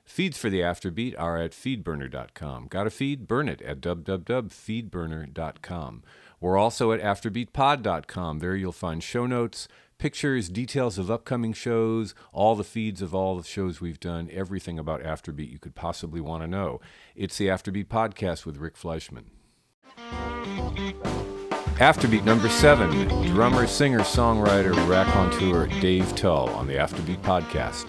Feeds for the Afterbeat are at feedburner.com. Got a feed? Burn it at www.feedburner.com. We're also at afterbeatpod.com. There you'll find show notes, pictures, details of upcoming shows, all the feeds of all the shows we've done, everything about Afterbeat you could possibly want to know. It's the Afterbeat Podcast with Rick Fleischman. Afterbeat number 7, drummer, singer, songwriter, raconteur Dave Tull on the Afterbeat Podcast.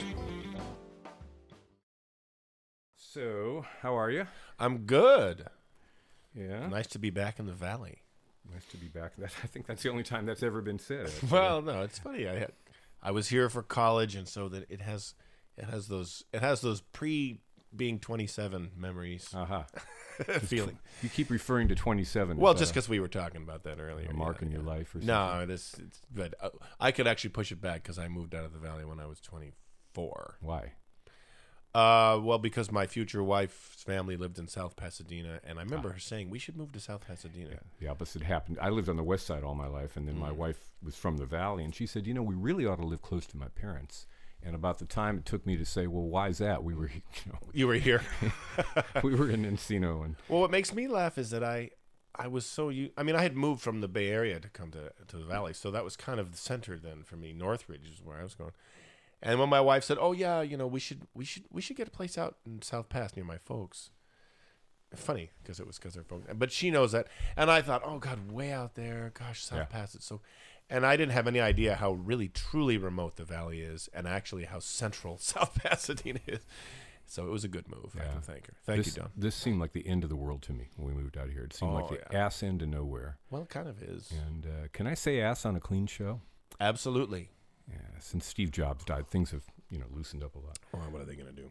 So, how are you? I'm good. Yeah. Nice to be back in the valley. Nice to be back. I think that's the only time that's ever been said. Well, no, it's funny. I was here for college, and so that it has those pre being 27 memories. Feeling. You keep referring to 27. Well, just because we were talking about that earlier. A mark in your life, or something. No, but I could actually push it back because I moved out of the valley when I was 24. Why? Well, because my future wife's family lived in South Pasadena, and I remember her saying we should move to South Pasadena. Yeah, the opposite happened. I lived on the west side all my life, and then my wife was from the valley, and she said, "You know, we really ought to live close to my parents." And about the time it took me to say, "Well, why is that?" We were, You were here. we were in Encino, and well, what makes me laugh is that I was so I had moved from the Bay Area to come to the valley, so that was kind of the center then for me. Northridge is where I was going. And when my wife said, "Oh yeah, we should get a place out in South Pass near my folks," funny because they're folks, but she knows that. And I thought, "Oh God, way out there, gosh, South Pass, it's so." And I didn't have any idea how really truly remote the valley is, and actually how central South Pasadena is. So it was a good move. I can thank her. Thank you, Don. This seemed like the end of the world to me when we moved out here. It seemed like the ass end of nowhere. Well, it kind of is. And can I say ass on a clean show? Absolutely. Yeah, since Steve Jobs died, things have loosened up a lot. Well, what are they going to do?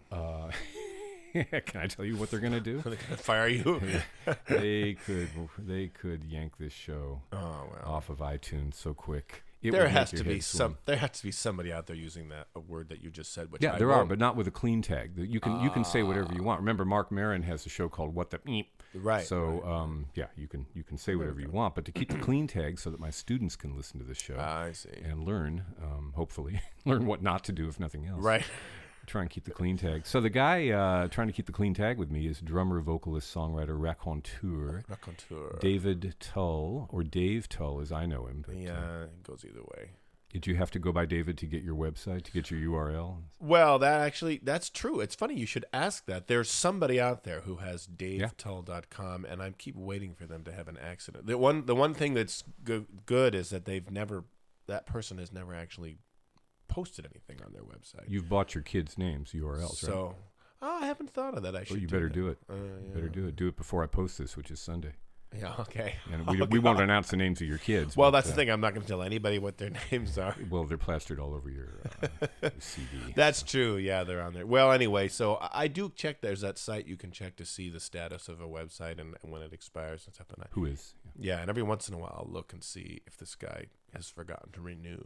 Can I tell you what they're going to do? Are they going to fire you? They could yank this show off of iTunes so quick. There has to be somebody out there using a word that you just said. Which there are, but not with a clean tag. You can say whatever you want. Remember, Mark Maron has a show called What the Eep. Right. So you can say whatever you want, but to keep the clean tag so that my students can listen to this show. I see. And learn, hopefully, learn what not to do if nothing else. Right. Try and keep the clean tag. So the guy trying to keep the clean tag with me is drummer, vocalist, songwriter, raconteur David Tull, or Dave Tull as I know him. But, it goes either way. Did you have to go by David to get your website, to get your URL? Well, that's true. It's funny you should ask that. There's somebody out there who has davetull.com, and I keep waiting for them to have an accident. The one thing that's good is that that person has never actually posted anything on their website. You've bought your kids' names, URLs, so, right? I haven't thought of that. I should. Well, you better do it. You better do it. Do it before I post this, which is Sunday. Yeah, okay. And we won't announce the names of your kids. Well, that's the thing. I'm not going to tell anybody what their names are. Well, they're plastered all over your CD. That's true. Yeah, they're on there. Well, anyway, so I do check. There's that site you can check to see the status of a website and when it expires and stuff like that. Who is? Yeah, and every once in a while I'll look and see if this guy has forgotten to renew.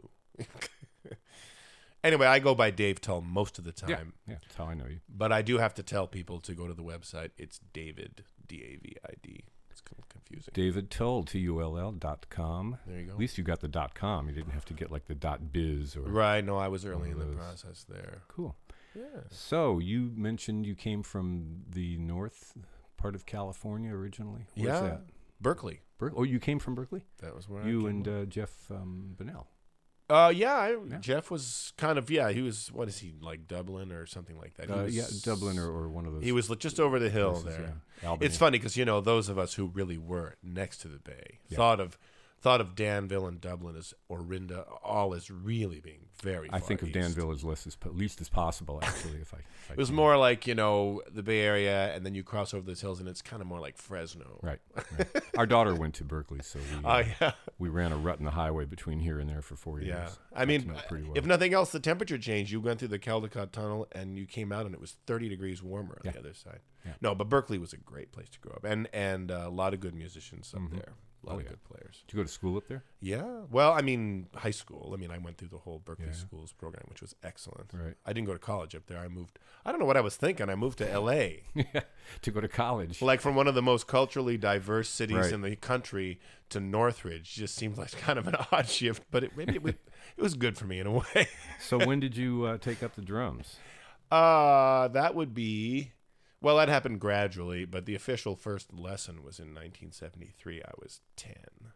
Anyway, I go by Dave Tull most of the time. Yeah, that's how I know you. But I do have to tell people to go to the website. It's David, D-A-V-I-D. It's confusing. David Tull, Tull.com. There you go. At least you got the .com. You didn't have to get like the .biz or... Right, no, I was early in the process there. Cool. Yeah. So, you mentioned you came from the north part of California originally. Where's that? Berkeley. Oh, you came from Berkeley? That was where you and Jeff Bunnell. Jeff was kind of, he was, what is he, like Dublin or something like that? Dublin or one of those. He was just over the hill places, there. Yeah. It's funny because, those of us who really were next to the bay thought of Danville and Dublin as Orinda, all as really being very far I think of east. Danville as least as possible, actually. If I it was more like, the Bay Area, and then you cross over those hills, and it's kind of more like Fresno. Right. Our daughter went to Berkeley, so we ran a rut in the highway between here and there for 4 years. Yeah. I mean, if nothing else, the temperature changed. You went through the Caldecott Tunnel, and you came out, and it was 30 degrees warmer on the other side. Yeah. No, but Berkeley was a great place to grow up, and a lot of good musicians up there. A lot of good players. Did you go to school up there? Yeah. Well, high school. I went through the whole Berkeley Schools program, which was excellent. Right. I didn't go to college up there. I don't know what I was thinking. I moved to L.A. to go to college. Like from one of the most culturally diverse cities in the country to Northridge. Just seemed like kind of an odd shift, but it was good for me in a way. So when did you take up the drums? That would be, well, that happened gradually, but the official first lesson was in 1973. I was 10.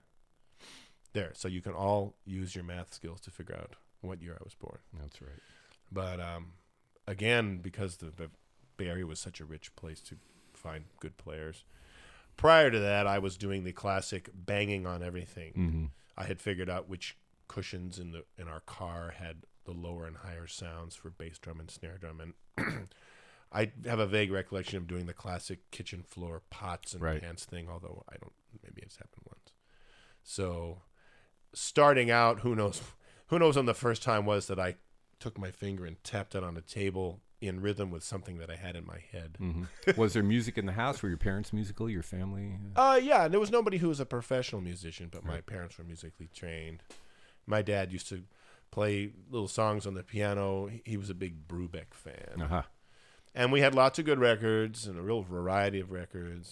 There, so you can all use your math skills to figure out what year I was born. That's right. But again, because the Bay Area was such a rich place to find good players, prior to that, I was doing the classic banging on everything. Mm-hmm. I had figured out which cushions in our car had the lower and higher sounds for bass drum and snare drum, and I have a vague recollection of doing the classic kitchen floor pots and pans thing, although I don't. Maybe it's happened once. So, starting out, who knows when the first time was that I took my finger and tapped it on a table in rhythm with something that I had in my head. Mm-hmm. Was there music in the house? Were your parents musical? Your family? Yeah. There was nobody who was a professional musician, but my parents were musically trained. My dad used to play little songs on the piano. He was a big Brubeck fan. Uh-huh. And we had lots of good records and a real variety of records.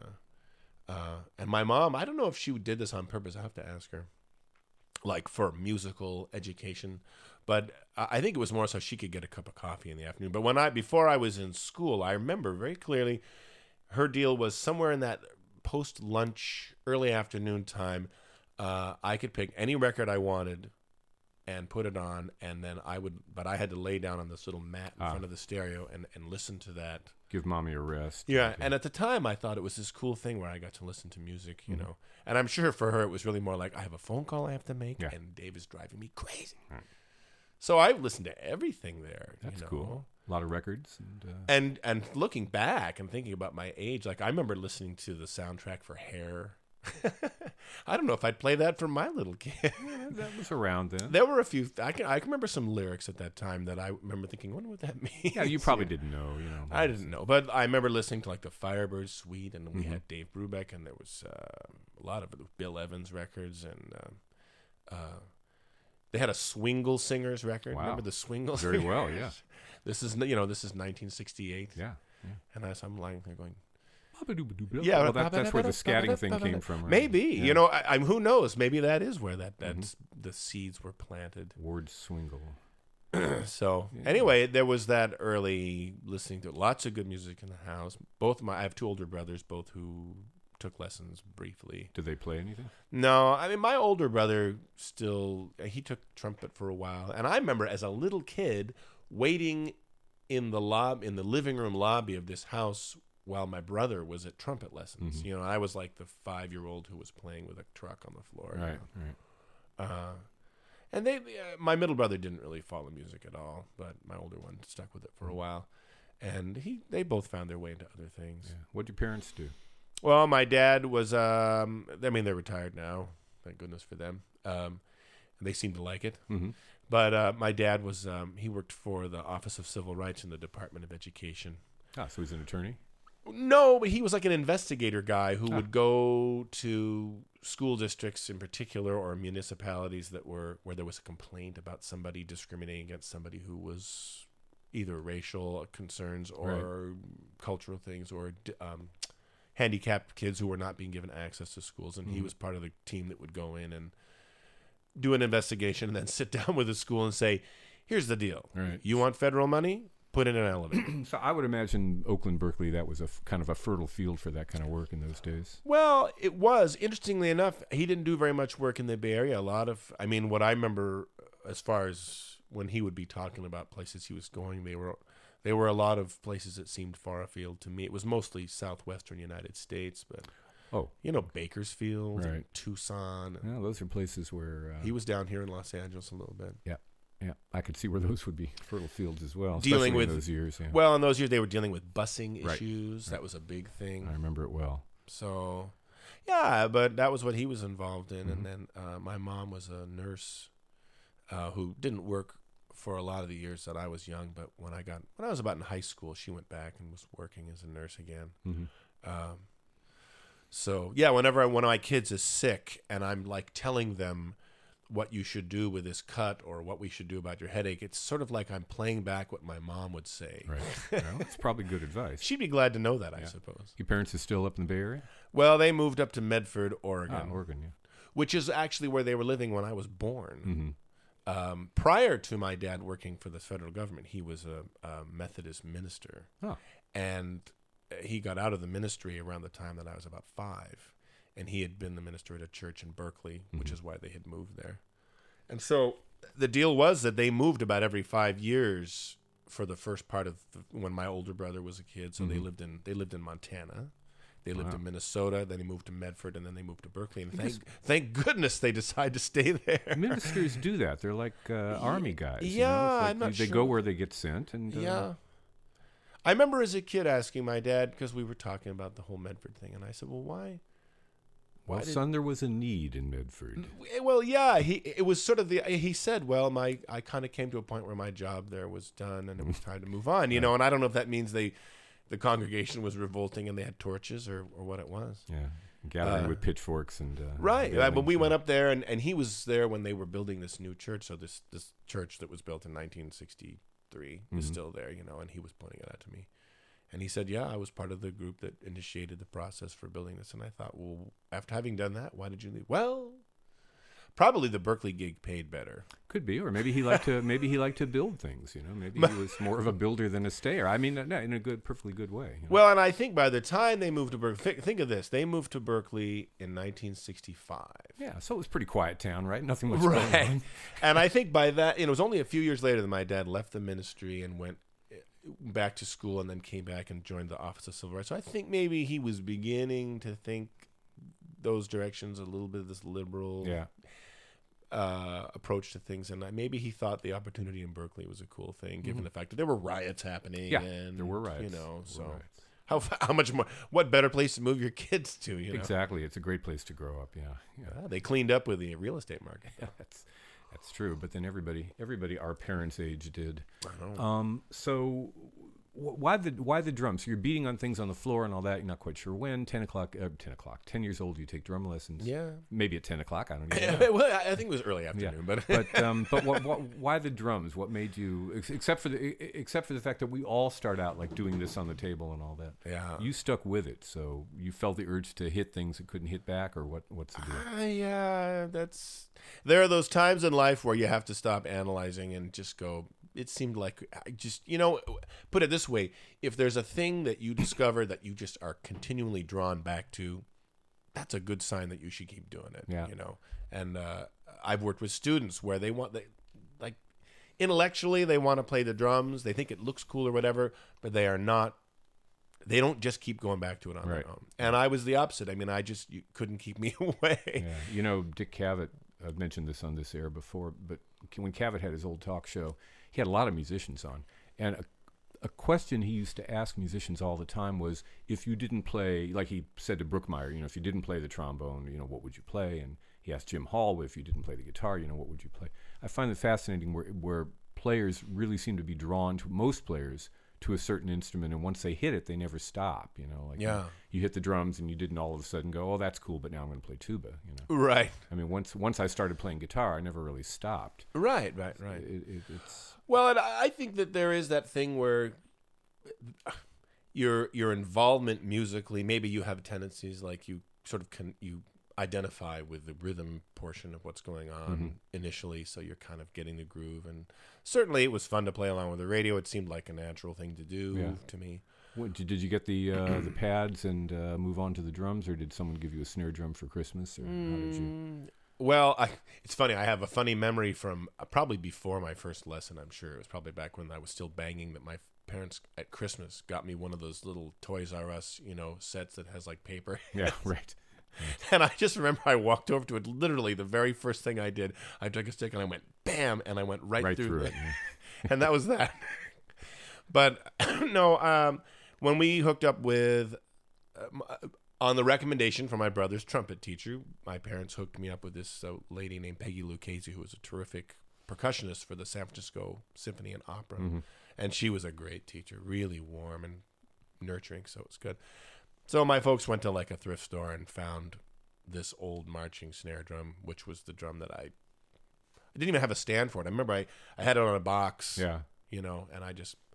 And my mom, I don't know if she did this on purpose. I have to ask her, like for musical education. But I think it was more so she could get a cup of coffee in the afternoon. But before I was in school, I remember very clearly her deal was somewhere in that post-lunch, early afternoon time. I could pick any record I wanted and put it on, and then but I had to lay down on this little mat in front of the stereo and listen to that. Give mommy a rest. Yeah, and at the time I thought it was this cool thing where I got to listen to music, you know. And I'm sure for her it was really more like, I have a phone call I have to make, and Dave is driving me crazy. Right. So I listened to everything there. That's cool. A lot of records. And looking back and thinking about my age, like I remember listening to the soundtrack for Hair. I don't know if I'd play that for my little kid. Yeah, that was around then. There were a few. I can remember some lyrics at that time that I remember thinking, "What would that mean?" Yeah, you probably didn't know. I didn't know, but I remember listening to like the Firebird Suite, and we had Dave Brubeck, and there was a lot of Bill Evans records, and they had a Swingle Singers record. Wow. Remember the Swingle? Very Singers? well, yeah. This is 1968. Yeah. And I'm lying there going. Yeah, well, that's where the scatting thing came from. Right? Maybe I'm. Who knows? Maybe that is where that's the seeds were planted. Ward Swingle. So anyway, there was that early listening to lots of good music in the house. I have two older brothers, both who took lessons briefly. Did they play anything? No, I mean my older brother he took trumpet for a while, and I remember as a little kid waiting in the living room lobby of this house while my brother was at trumpet lessons. Mm-hmm. I was like the 5-year-old who was playing with a truck on the floor. Right. And my middle brother didn't really follow music at all, but my older one stuck with it for a while. And they both found their way into other things. Yeah. What'd your parents do? Well, my dad was, they're retired now. Thank goodness for them. They seem to like it. Mm-hmm. But my dad was, he worked for the Office of Civil Rights in the Department of Education. So he's an attorney? No, but he was like an investigator guy who would go to school districts in particular or municipalities where there was a complaint about somebody discriminating against somebody who was either racial concerns or cultural things or handicapped kids who were not being given access to schools. And he was part of the team that would go in and do an investigation and then sit down with the school and say, here's the deal. Right. You want federal money? Put in an elevator. So I would imagine Oakland, Berkeley, that was a kind of a fertile field for that kind of work in those days. Well, it was. Interestingly enough, he didn't do very much work in the Bay Area. What I remember as far as when he would be talking about places he was going, they were a lot of places that seemed far afield to me. It was mostly southwestern United States, but Bakersfield, right. and Tucson. Yeah, those are places where he was down here in Los Angeles a little bit. Yeah. Yeah, I could see where those would be fertile fields as well. Dealing with in those years. Yeah. Well, in those years they were dealing with busing issues. Right. That was a big thing. I remember it well. So, yeah, but that was what he was involved in. And then my mom was a nurse who didn't work for a lot of the years that I was young. But when I was about in high school, she went back and was working as a nurse again. Mm-hmm. So yeah, whenever one of my kids is sick and I'm like telling them what you should do with this cut or what we should do about your headache, it's sort of like I'm playing back what my mom would say. Right. Well, it's probably good advice. She'd be glad to know that, I suppose. Your parents are still up in the Bay Area? Well, they moved up to Medford, Oregon. Oregon, yeah. Which is actually where they were living when I was born. prior to my dad working for the federal government, he was a Methodist minister. Oh. And he got out of the ministry around the time that I was about 5. And he had been the minister at a church in Berkeley, which is why they had moved there. And so the deal was that they moved about every 5 years for the first part of when my older brother was a kid. So they lived in Montana. They lived in Minnesota, then they moved to Medford, and then they moved to Berkeley. And thank goodness they decided to stay there. Ministers do that. They're like army guys. Yeah, like I'm not they sure. go where they get sent. And Yeah. I remember as a kid asking my dad, because we were talking about the whole Medford thing, and I said, well, why? Well, son, there was a need in Medford. Well, yeah, it was sort of he said, well, I kind of came to a point where my job there was done, and it was time to move on, you know, and I don't know if that means the congregation was revolting and they had torches or what it was. Yeah, gathering with pitchforks and right. But we went up there, and he was there when they were building this new church. So this church that was built in 1963 is still there, you know, and he was pointing it out to me. And he said, yeah, I was part of the group that initiated the process for building this. And I thought, well, after having done that, why did you leave? Well, probably the Berkeley gig paid better. Could be, or maybe he liked to build things. You know, maybe he was more of a builder than a stayer. I mean, in a perfectly good way. You know? Well, and I think by the time they moved to Berkeley, think of this: they moved to Berkeley in 1965. Yeah, so it was a pretty quiet town, right? Nothing much going on. And I think by that, it was only a few years later that my dad left the ministry and went back to school, and then came back and joined the Office of Civil Rights. So I think maybe he was beginning to think those directions, a little bit of this liberal. Yeah. Approach to things, and maybe he thought the opportunity in Berkeley was a cool thing, given the fact that there were riots happening. Yeah, and, there were riots. You know, so riots. how much more? What better place to move your kids to? You know, Exactly. It's a great place to grow up. Yeah. They cleaned up with the real estate market. Yeah, that's true. But then everybody our parents' age did. I know. So why the drums? So you're beating on things on the floor and all that. You're not quite sure when. 10 years old, you take drum lessons. Yeah. Maybe at 10 o'clock. I don't even know. Well, I think it was early afternoon, but why the drums? What made you, except for the fact that we all start out like doing this on the table and all that. Yeah. You stuck with it, so you felt the urge to hit things that couldn't hit back, or what's the deal? Yeah, there are those times in life where you have to stop analyzing and just go. It seemed like put it this way: if there's a thing that you discover that you just are continually drawn back to, that's a good sign that you should keep doing it. Yeah. You know, and I've worked with students where intellectually they want to play the drums, they think it looks cool or whatever, but they are not. They don't just keep going back to it on their own. And I was the opposite. I mean, you couldn't keep me away. Yeah. You know, Dick Cavett. I've mentioned this on this air before, but when Cavett had his old talk show, he had a lot of musicians on. And a question he used to ask musicians all the time was, if you didn't play, like he said to Brookmeyer, if you didn't play the trombone, what would you play? And he asked Jim Hall, if you didn't play the guitar, what would you play? I find it fascinating where players really seem to be drawn to, most players, to a certain instrument, and once they hit it, they never stop. You hit the drums, and you didn't all of a sudden go, "Oh, that's cool," but now I'm going to play tuba. Right. I mean, once I started playing guitar, I never really stopped. Right. It's well, and I think that there is that thing where your involvement musically, maybe you have tendencies like you sort of you identify with the rhythm portion of what's going on initially, so you're kind of getting the groove. And certainly it was fun to play along with the radio. It seemed like a natural thing to do to me. Did you get the pads and move on to the drums, or did someone give you a snare drum for Christmas, or how did you? Well, it's funny. I have a funny memory from probably before my first lesson, I'm sure. It was probably back when I was still banging, that my parents at Christmas got me one of those little Toys R Us, sets that has like paper. Yeah, right. And I just remember I walked over to it. Literally, the very first thing I did, I took a stick and I went bam, and I went right through it. Yeah. And that was that. But no, when we hooked up with, on the recommendation from my brother's trumpet teacher, my parents hooked me up with this lady named Peggy Lucchese, who was a terrific percussionist for the San Francisco Symphony and Opera. And she was a great teacher, really warm and nurturing, so it was good. So my folks went to like a thrift store and found this old marching snare drum, which was the drum that I didn't even have a stand for it. I remember I had it on a box, and I just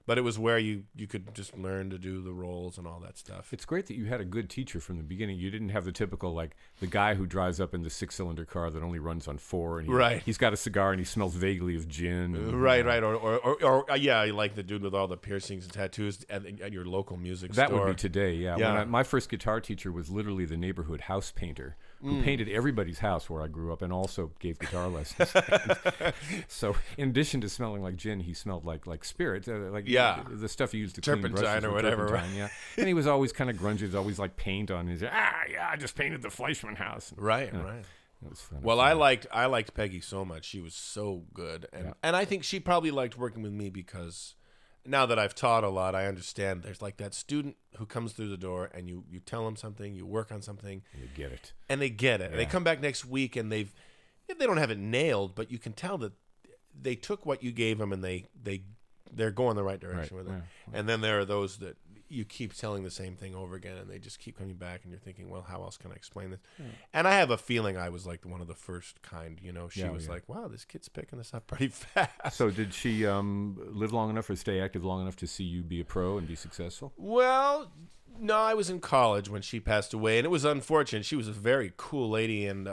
But it was where you could just learn to do the rolls and all that stuff. It's great that you had a good teacher from the beginning. You didn't have the typical, like, the guy who drives up in the 6-cylinder car that only runs on 4. And he's got a cigar and he smells vaguely of gin. And, right. Or yeah, like the dude with all the piercings and tattoos at your local music store. That would be today, yeah. My first guitar teacher was literally the neighborhood house painter who painted everybody's house where I grew up and also gave guitar lessons. So in addition to smelling like gin, he smelled like spirit, the stuff you used to clean brushes turpentine or whatever. Turpentine, yeah. And he was always kind of grungy. There's always like paint on his. I just painted the Fleischmann house. Right. It was fun. Well, I liked Peggy so much. She was so good, and I think she probably liked working with me because now that I've taught a lot, I understand there's like that student who comes through the door and you tell them something, you work on something, you get it, and they get it. Yeah. And they come back next week and they don't have it nailed, but you can tell that they took what you gave them and they're going the right direction with it. Yeah. And then there are those that you keep telling the same thing over again and they just keep coming back and you're thinking, well, how else can I explain this? Yeah. And I have a feeling I was like one of the first kind, she was like, wow, this kid's picking this up pretty fast. So did she live long enough or stay active long enough to see you be a pro and be successful? Well, no, I was in college when she passed away and it was unfortunate. She was a very cool lady and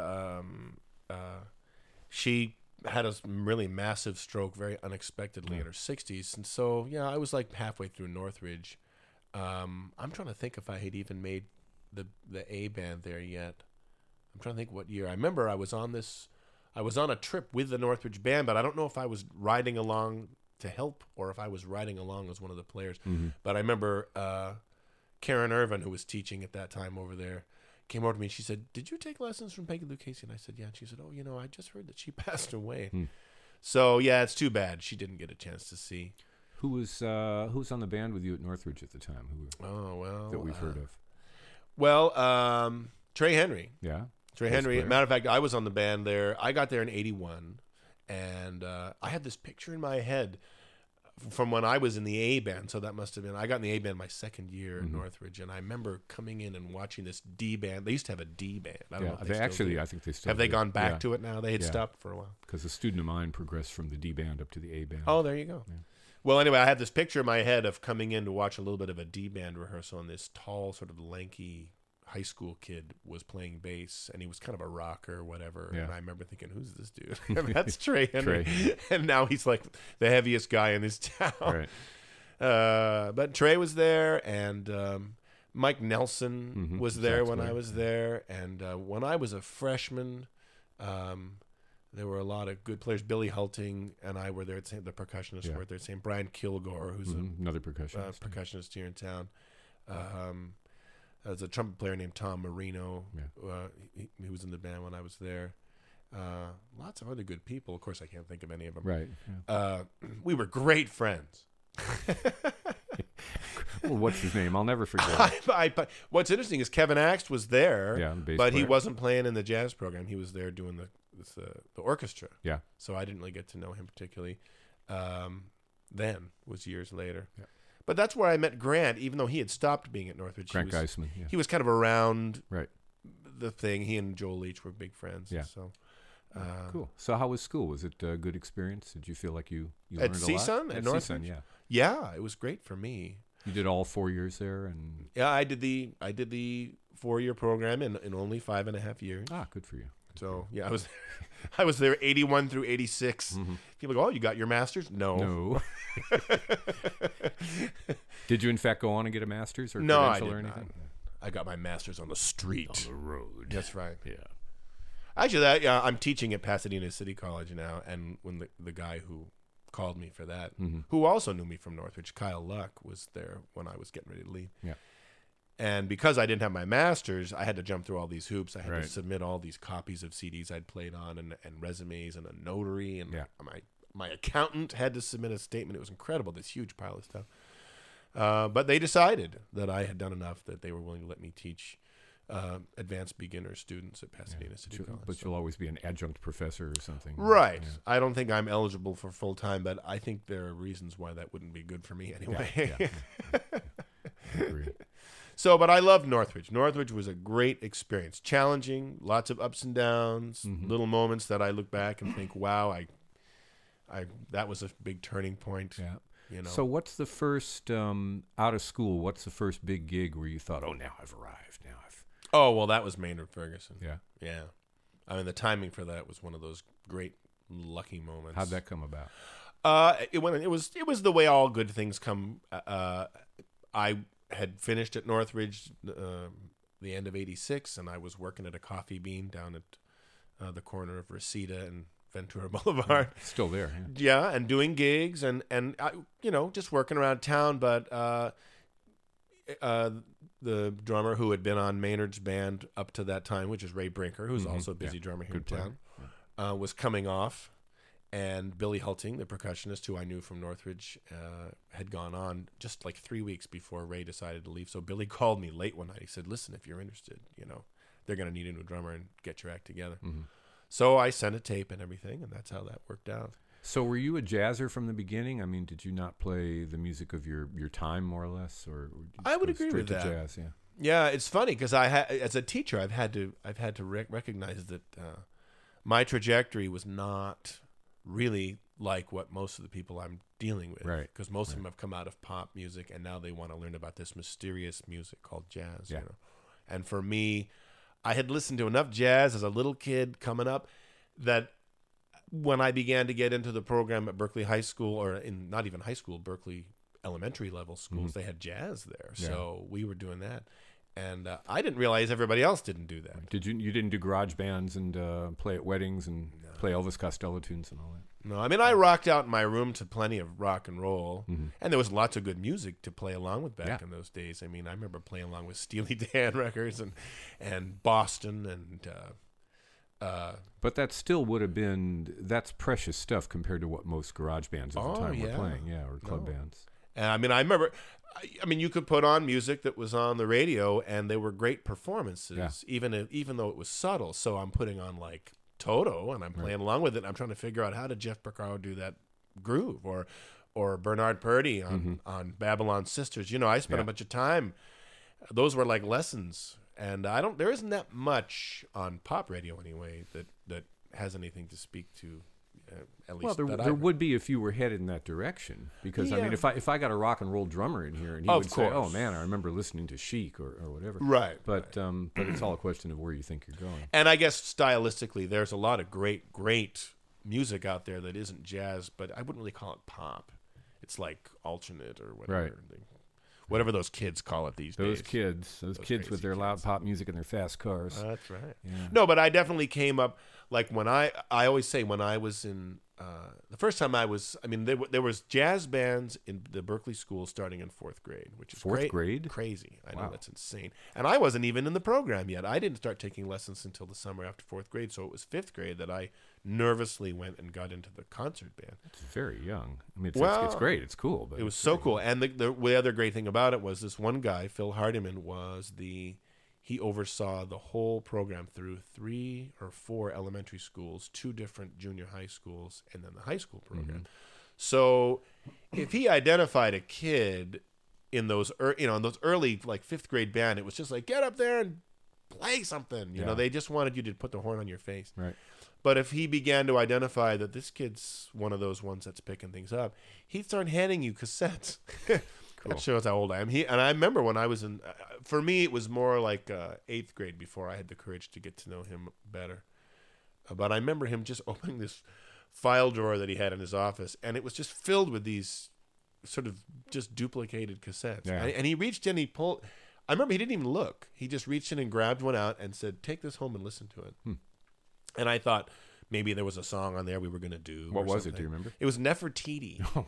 she had a really massive stroke very unexpectedly in her 60s. And so, I was like halfway through Northridge. I'm trying to think if I had even made the A band there yet. I'm trying to think what year. I remember I was on a trip with the Northridge band, but I don't know if I was riding along to help or if I was riding along as one of the players. Mm-hmm. But I remember Karen Irvin, who was teaching at that time over there, came over to me and she said, "Did you take lessons from Peggy Lou Casey?" And I said, "Yeah." And she said, "Oh, I just heard that she passed away." So yeah, it's too bad she didn't get a chance to see. Who was on the band with you at Northridge at the time? That we've heard of. Well, Trey Henry. Yeah, Trey Henry. Matter of fact, I was on the band there. I got there in '81, and I had this picture in my head from when I was in the A band. So that must have been, I got in the A band my second year at Northridge, and I remember coming in and watching this D band. They used to have a D band. I don't know if they still do. I think they still have. They gone back to it now? They had stopped for a while. Because a student of mine progressed from the D band up to the A band. Oh, there you go. Yeah. Well, anyway, I had this picture in my head of coming in to watch a little bit of a D band rehearsal, and this tall, sort of lanky high school kid was playing bass, and he was kind of a rocker or whatever. Yeah. And I remember thinking, who's this dude? And that's Trey Henry. And now he's like the heaviest guy in this town. Right. But Trey was there, and Mike Nelson was there when I was there. And when I was a freshman, there were a lot of good players. Billy Hulting and I were there. The percussionists were there. Same Brian Kilgore, who's another percussionist here in town. There's a trumpet player named Tom Marino. Yeah. He was in the band when I was there. Lots of other good people. Of course, I can't think of any of them. Right. Yeah. We were great friends. Well, what's his name? I'll never forget. What's interesting is Kevin Axt was there, but player. He wasn't playing in the jazz program. He was there doing the orchestra. Yeah. So I didn't really get to know him particularly. Then was years later. Yeah. But that's where I met Grant, even though he had stopped being at Northridge. Grant Geisman. Yeah. He was kind of around the thing. He and Joel Leach were big friends. Yeah. So. Cool. So how was school? Was it a good experience? Did you feel like you learned a lot? At Northridge? Yeah. Yeah, it was great for me. You did all 4 years there, and yeah, I did the 4-year program in only 5.5 years. Ah, good for you. So yeah, I was there 81 through 86. People go, "Oh, you got your master's?" No. Did you in fact go on and get a master's or no, credential or anything? Not. I got my master's on the street, on the road. That's right. Yeah. Actually, I'm teaching at Pasadena City College now, and when the guy who called me for that, who also knew me from Northridge, Kyle Luck, was there when I was getting ready to leave. Yeah. And because I didn't have my master's, I had to jump through all these hoops. I had to submit all these copies of CDs I'd played on and resumes and a notary. And my accountant had to submit a statement. It was incredible, this huge pile of stuff. But they decided that I had done enough that they were willing to let me teach advanced beginner students at Pasadena City College. But you'll always be an adjunct professor or something. Right. Yeah. I don't think I'm eligible for full-time, but I think there are reasons why that wouldn't be good for me anyway. Yeah. I agree. So, but I loved Northridge. Northridge was a great experience. Challenging, lots of ups and downs, little moments that I look back and think, wow, I that was a big turning point. Yeah. you know. So what's the first, out of school, what's the first big gig where you thought, oh, now I've arrived, now I've... Oh, well, that was Maynard Ferguson. Yeah. Yeah. I mean, the timing for that was one of those great lucky moments. How'd that come about? It was the way all good things come. I had finished at Northridge the end of '86, and I was working at a Coffee Bean down at the corner of Reseda and Ventura Boulevard. Still there. Yeah, and doing gigs and just working around town. But the drummer who had been on Maynard's band up to that time, which is Ray Brinker, who's also a busy drummer here in town, was coming off. And Billy Hulting, the percussionist who I knew from Northridge, had gone on just like 3 weeks before Ray decided to leave. So Billy called me late one night. He said, listen, if you're interested, they're going to need a new drummer and get your act together. Mm-hmm. So I sent a tape and everything, and that's how that worked out. So were you a jazzer from the beginning? I mean, did you not play the music of your time, more or less? Or I would agree with that. Jazz, yeah. Yeah, it's funny because as a teacher, I've had to recognize that my trajectory was not really like what most of the people I'm dealing with. Right. Because most of them have come out of pop music, and now they want to learn about this mysterious music called jazz. Yeah. And for me, I had listened to enough jazz as a little kid coming up that when I began to get into the program at Berkeley High School, or in not even high school, Berkeley elementary level schools, they had jazz there. Yeah. So we were doing that. And I didn't realize everybody else didn't do that. Did you? You didn't do garage bands and play at weddings and play Elvis Costello tunes and all that? No, I mean, I rocked out in my room to plenty of rock and roll, and there was lots of good music to play along with back in those days. I mean, I remember playing along with Steely Dan records and Boston and. But that still would have been, that's precious stuff compared to what most garage bands at the time were playing, or club bands. I mean, I remember. I mean, you could put on music that was on the radio, and they were great performances, even though it was subtle. So I'm putting on like Toto, and I'm playing along with it. And I'm trying to figure out how did Jeff Porcaro do that groove, or Bernard Purdie on Babylon Sisters. I spent a bunch of time. Those were like lessons, and there isn't that much on pop radio anyway that has anything to speak to. At least there would be if you were headed in that direction. Because, I mean, if I got a rock and roll drummer in here and he would say, oh, man, I remember listening to Chic or whatever. Right. But it's all a question of where you think you're going. And I guess stylistically, there's a lot of great music out there that isn't jazz, but I wouldn't really call it pop. It's like alternate or whatever. Right. Whatever those kids call it these days. Those kids with their loud pop music and their fast cars. That's right. Yeah. No, but I definitely came up, like when I always say when I was in, the first time there was jazz bands in the Berkeley school starting in fourth grade, which is fourth grade? Crazy. I know, that's insane. And I wasn't even in the program yet. I didn't start taking lessons until the summer after fourth grade, so it was fifth grade that I nervously went and got into the concert band. It's very young. I mean, it's great. It's cool. But it was so cool. And the other great thing about it was this one guy, Phil Hardiman, he oversaw the whole program through 3 or 4 elementary schools, 2 different junior high schools, and then the high school program. So if he identified a kid in those early like 5th grade band, it was just like, get up there and play something. You know, they just wanted you to put the horn on your face. Right. But if he began to identify that this kid's one of those ones that's picking things up, he'd start handing you cassettes. Cool. That shows how old I am. And I remember when I was in, for me, it was more like 8th grade before I had the courage to get to know him better. But I remember him just opening this file drawer that he had in his office, and it was just filled with these sort of just duplicated cassettes. Yeah. And he reached in, he pulled, I remember he didn't even look. He just reached in and grabbed one out and said, take this home and listen to it. And I thought maybe there was a song on there we were going to do. What was it? Do you remember? It was Nefertiti. Oh,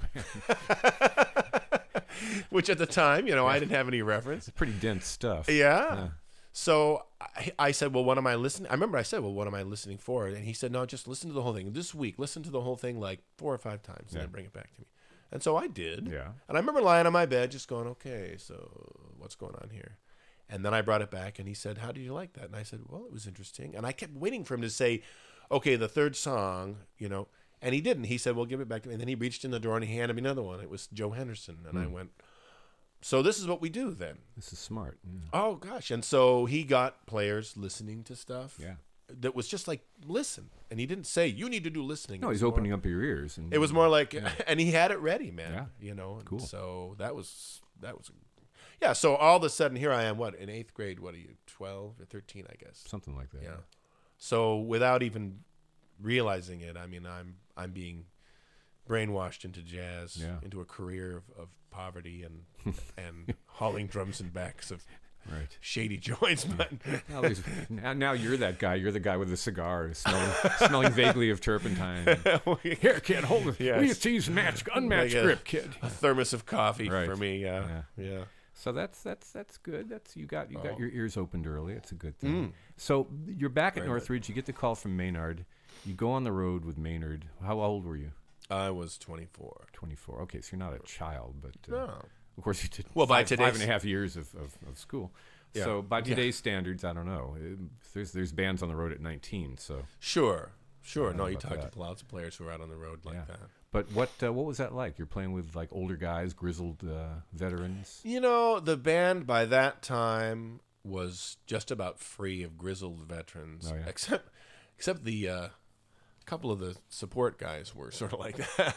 man. Which at the time, I didn't have any reference. It's pretty dense stuff. Yeah. So I said, well, what am I listening? I remember I said, well, what am I listening for? And he said, no, just listen to the whole thing. This week, listen to the whole thing like 4 or 5 times and then bring it back to me. And so I did. Yeah. And I remember lying on my bed just going, okay, so what's going on here? And then I brought it back, and he said, how did you like that? And I said, well, it was interesting. And I kept waiting for him to say, okay, the third song, and he didn't. He said, well, give it back to me. And then he reached in the drawer, and he handed me another one. It was Joe Henderson. And I went, so this is what we do then. This is smart. Yeah. Oh, gosh. And so he got players listening to stuff. Yeah. that was just like, listen. And he didn't say, you need to do listening. No, he's opening up your ears. And it was more like, and he had it ready, man. Yeah. You know, and Cool. so that was yeah. So all of a sudden, here I am. What, in 8th grade? What are you, 12 or 13? I guess something like that. Yeah. So without even realizing it, I mean, I'm being brainwashed into jazz, into a career of poverty and hauling drums and backs of Right. shady joints. But now you're that guy. You're the guy with the cigar, smelling vaguely of turpentine. Here, kid, hold it. Yes. We use unmatched grip, kid. A thermos of coffee Right. for me. Yeah. So that's good. That's you got your ears opened early. It's a good thing. So you're back at Northridge. You get the call from Maynard. You go on the road with Maynard. How old were you? I was 24. 24. Okay, so you're not a child, but No. of course you did. By 5.5 years of school. Yeah. So by today's standards, I don't know. There's bands on the road at 19. So Sure. No, you about talk that. to lots of players who are out on the road like that. But what was that like? You're playing with like older guys, grizzled veterans. You know, the band by that time was just about free of grizzled veterans, Oh, yeah. except the couple of the support guys were sort of like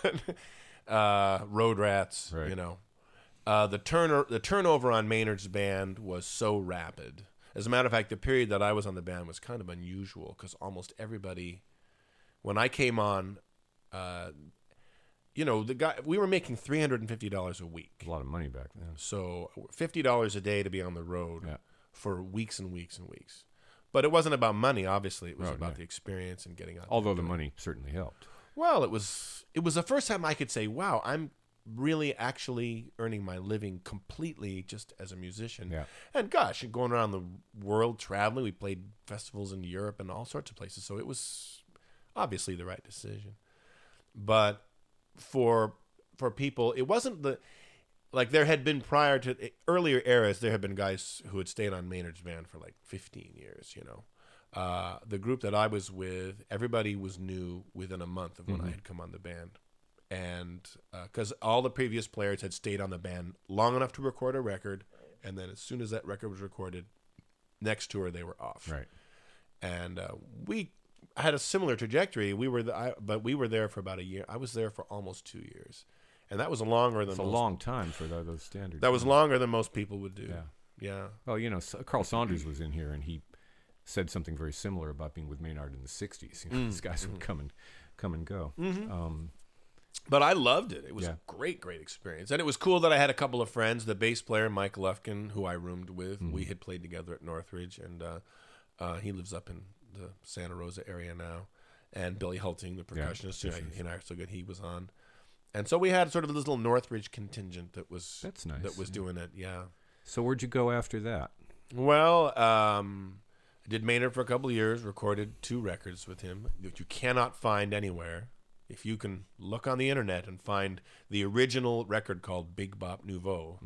that. Road rats, Right. you know. The turnover on Maynard's band was so rapid. As a matter of fact, the period that I was on the band was kind of unusual because almost everybody, when I came on, you know, we were making $350 a week. A lot of money back then. So $50 a day to be on the road Yeah. for weeks and weeks and weeks. But it wasn't about money, obviously. It was Right, about right. the experience and getting out. Although the money certainly helped. Well, it was the first time I could say, wow, I'm really actually earning my living completely just as a musician. Yeah. And gosh, going around the world traveling, we played festivals in Europe and all sorts of places. So it was obviously the right decision. But for people, it wasn't like there had been prior to earlier eras, there had been guys who had stayed on Maynard's band for like 15 years, you know. The group that I was with, everybody was new within a month of when I had come on the band. And because all the previous players had stayed on the band long enough to record a record, and then as soon as that record was recorded, next tour they were off. Right. And we had a similar trajectory. But we were there for about a year. I was there for almost 2 years, and that was longer than It's a long time for those standards. That was longer than most people would do. Yeah. Yeah. Well, you know, Carl Saunders was in here, and he said something very similar about being with Maynard in the 60s. You know, these guys would come and go. But I loved it. It was Yeah. a great, great experience. And it was cool that I had a couple of friends. The bass player, Mike Lufkin, who I roomed with, we had played together at Northridge, and he lives up in the Santa Rosa area now. And Billy Hulting, the percussionist, he and I are so good. He was on. And so we had sort of this little Northridge contingent that was That's nice. that was doing it, yeah. So where'd you go after that? Well, I did Maynard for a couple of years, recorded 2 records with him that you cannot find anywhere. If you can look on the internet and find the original record called Big Bop Nouveau.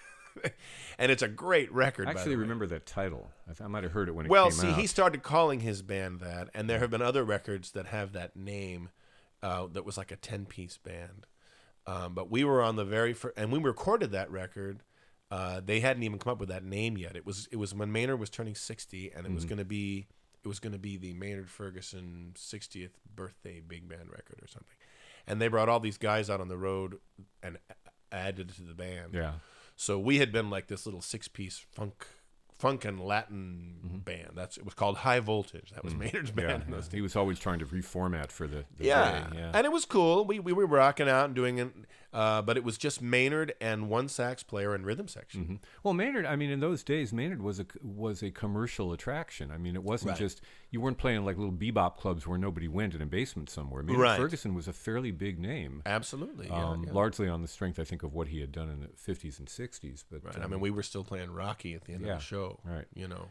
And it's a great record, I by actually the way. remember that title. I might have heard it when it Well, came see, out. he started calling his band that, and there have been other records that have that name that was like a 10-piece band. But we were on the very first, and when we recorded that record, they hadn't even come up with that name yet. It was when Maynard was turning 60, and it was going to be the Maynard Ferguson 60th birthday big band record or something. And they brought all these guys out on the road and added to the band. Yeah. So we had been like this little 6-piece funk and Latin band. It was called High Voltage. That was Maynard's band. in those He was always trying to reformat for the yeah. day. Yeah. And it was cool. We were rocking out and doing it, but it was just Maynard and one sax player and rhythm section. Well, Maynard, I mean, in those days, Maynard was a commercial attraction. I mean, it wasn't Right. just, you weren't playing like little bebop clubs where nobody went in a basement somewhere. Maynard Right. Ferguson was a fairly big name. Absolutely. Largely on the strength, I think, of what he had done in the 50s and 60s. But Right. I mean, we were still playing Rocky at the end of the show. Right. You know.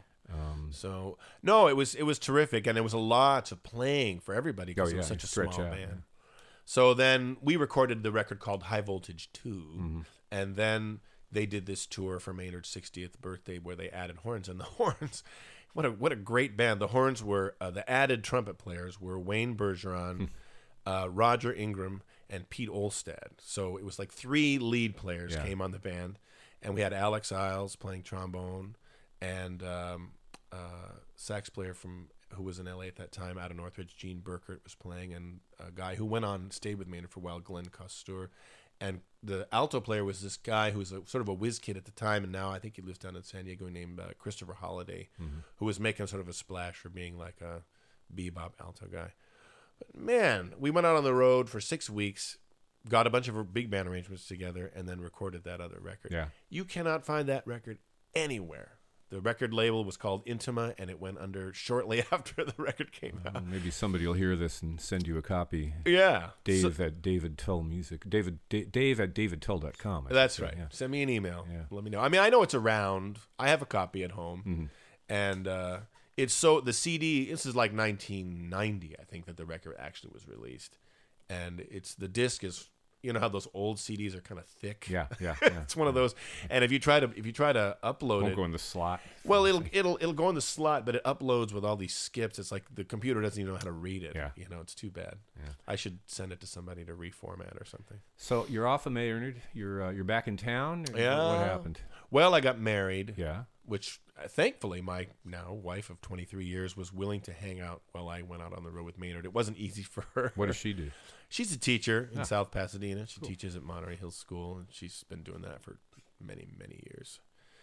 So no, it was terrific, and it was a lot of playing for everybody because it was such a small stretch out, band. So then we recorded the record called High Voltage 2, and then they did this tour for Maynard's 60th birthday where they added horns, and the horns, what a great band. The horns were the added trumpet players were Wayne Bergeron, Roger Ingram, and Pete Olstad. So it was like 3 lead players came on the band, and we had Alex Isles playing trombone, and sax player from who was in LA at that time, out of Northridge. Gene Burkert was playing, and a guy who went on, stayed with Maynard for a while, Glenn Costur. And the alto player was this guy who was sort of a whiz kid at the time, and now I think he lives down in San Diego, named Christopher Holiday, who was making sort of a splash for being like a bebop alto guy. But man, we went out on the road for 6 weeks, got a bunch of big band arrangements together, and then recorded that other record. Yeah. You cannot find that record anywhere. The record label was called Intima, and it went under shortly after the record came out. Maybe somebody will hear this and send you a copy. Yeah. Dave at David Tull Music. Dave at davidtull.com. That's right. Yeah. Send me an email. Yeah. Let me know. I mean, I know it's around. I have a copy at home. And it's the CD, this is like 1990, I think, that the record actually was released. And the disc is, you know how those old CDs are kind of thick? Yeah. It's one of those. And if you try to upload Won't it, go in the slot. well, it'll go in the slot, but it uploads with all these skips. It's like the computer doesn't even know how to read it. Yeah. You know, it's too bad. Yeah. I should send it to somebody to reformat or something. So you're off of Maynard. You're back in town. Yeah. What happened? Well, I got married. Yeah. Which thankfully my now wife of 23 years was willing to hang out while I went out on the road with Maynard. It wasn't easy for her. What does she do? She's a teacher in South Pasadena. She teaches at Monterey Hills School, and she's been doing that for many, many years,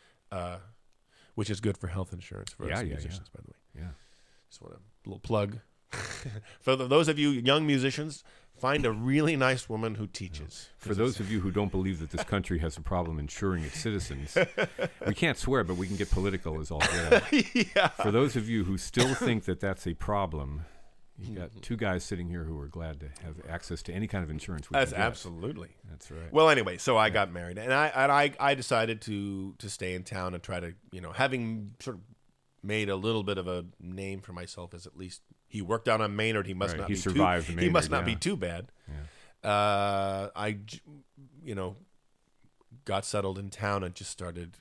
which is good for health insurance for us musicians, by the way. Yeah. Just want a little plug. For those of you young musicians, find a really nice woman who teaches. For those of you who don't believe that this country has a problem insuring its citizens, we can't swear, but we can get political as all get out. Yeah. For those of you who still think that that's a problem, you've got two guys sitting here who are glad to have access to any kind of insurance. That's absolutely. That's right. Well, anyway, so I got married, and I decided to stay in town and try to, having sort of made a little bit of a name for myself as at least he worked out on Maynard. He must not he be survived too, Maynard, he must not be too bad. Yeah. I got settled in town and just started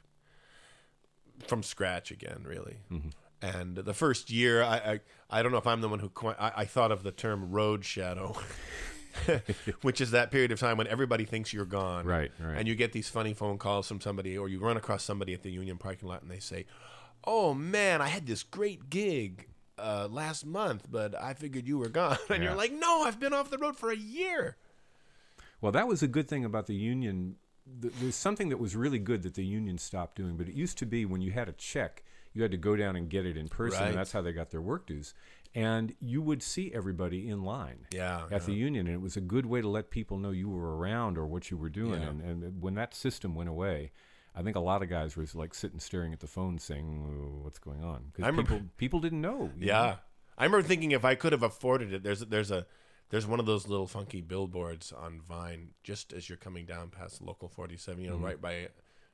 from scratch again, really. And the first year, I don't know if I'm the one who I thought of the term road shadow, which is that period of time when everybody thinks you're gone. Right. And you get these funny phone calls from somebody, or you run across somebody at the Union parking lot and they say, "Oh man, I had this great gig last month, but I figured you were gone." And you're like, "No, I've been off the road for a year." Well, that was a good thing about the Union. There's something that was really good that the Union stopped doing, but it used to be when you had a check, you had to go down and get it in person, and that's how they got their work dues. And you would see everybody in line at the Union, and it was a good way to let people know you were around or what you were doing. And when that system went away, I think a lot of guys were like sitting staring at the phone saying, "Oh, what's going on?" Because people didn't know. You know? I remember thinking if I could have afforded it, there's one of those little funky billboards on Vine just as you're coming down past Local 47, right by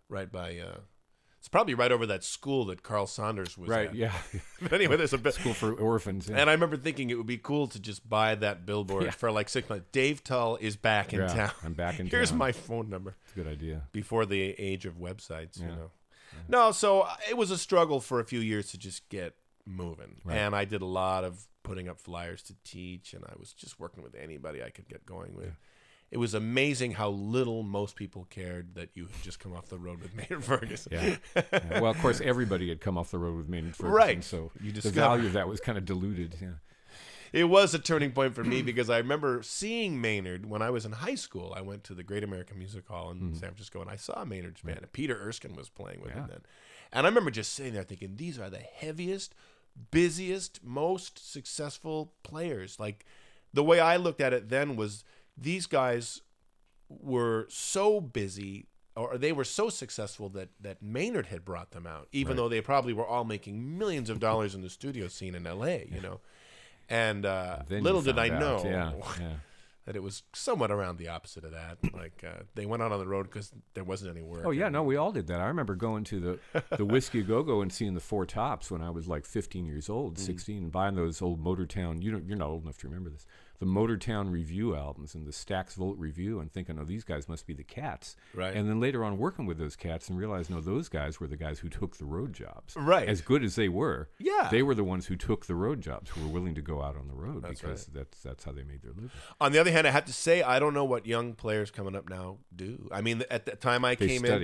it's probably right over that school that Carl Saunders was at. Yeah. But anyway, there's a school for orphans. Yeah. And I remember thinking it would be cool to just buy that billboard for like 6 months. Dave Tull is back in town. I'm back in Here's town. my phone number. It's a good idea. Before the age of websites, No, so it was a struggle for a few years to just get moving. Right. And I did a lot of putting up flyers to teach, and I was just working with anybody I could get going with. It was amazing how little most people cared that you had just come off the road with Maynard Ferguson. Well, of course, everybody had come off the road with Maynard Ferguson, right? So the value of that was kind of diluted. Yeah. It was a turning point for me because I remember seeing Maynard when I was in high school. I went to the Great American Music Hall in San Francisco, and I saw Maynard's band. And Peter Erskine was playing with him then. And I remember just sitting there thinking, these are the heaviest, busiest, most successful players. Like, the way I looked at it then was these guys were so busy, or they were so successful that Maynard had brought them out, even though they probably were all making millions of dollars in the studio scene in L.A., And little did I know that it was somewhat around the opposite of that. Like, they went out on the road because there wasn't any work. Oh, yeah, no, we all did that. I remember going to the Whiskey Go-Go and seeing the Four Tops when I was like 15 years old, 16, and buying those old Motortown, you're not old enough to remember this, the Motortown Review albums and the Stax Volt Review, and thinking, oh, these guys must be the Cats. Right. And then later on working with those Cats and realized, no, those guys were the guys who took the road jobs. Right. As good as they were, yeah, they were the ones who took the road jobs, who were willing to go out on the road because that's how they made their living. On the other hand, I have to say, I don't know what young players coming up now do. I mean, at the time I came in,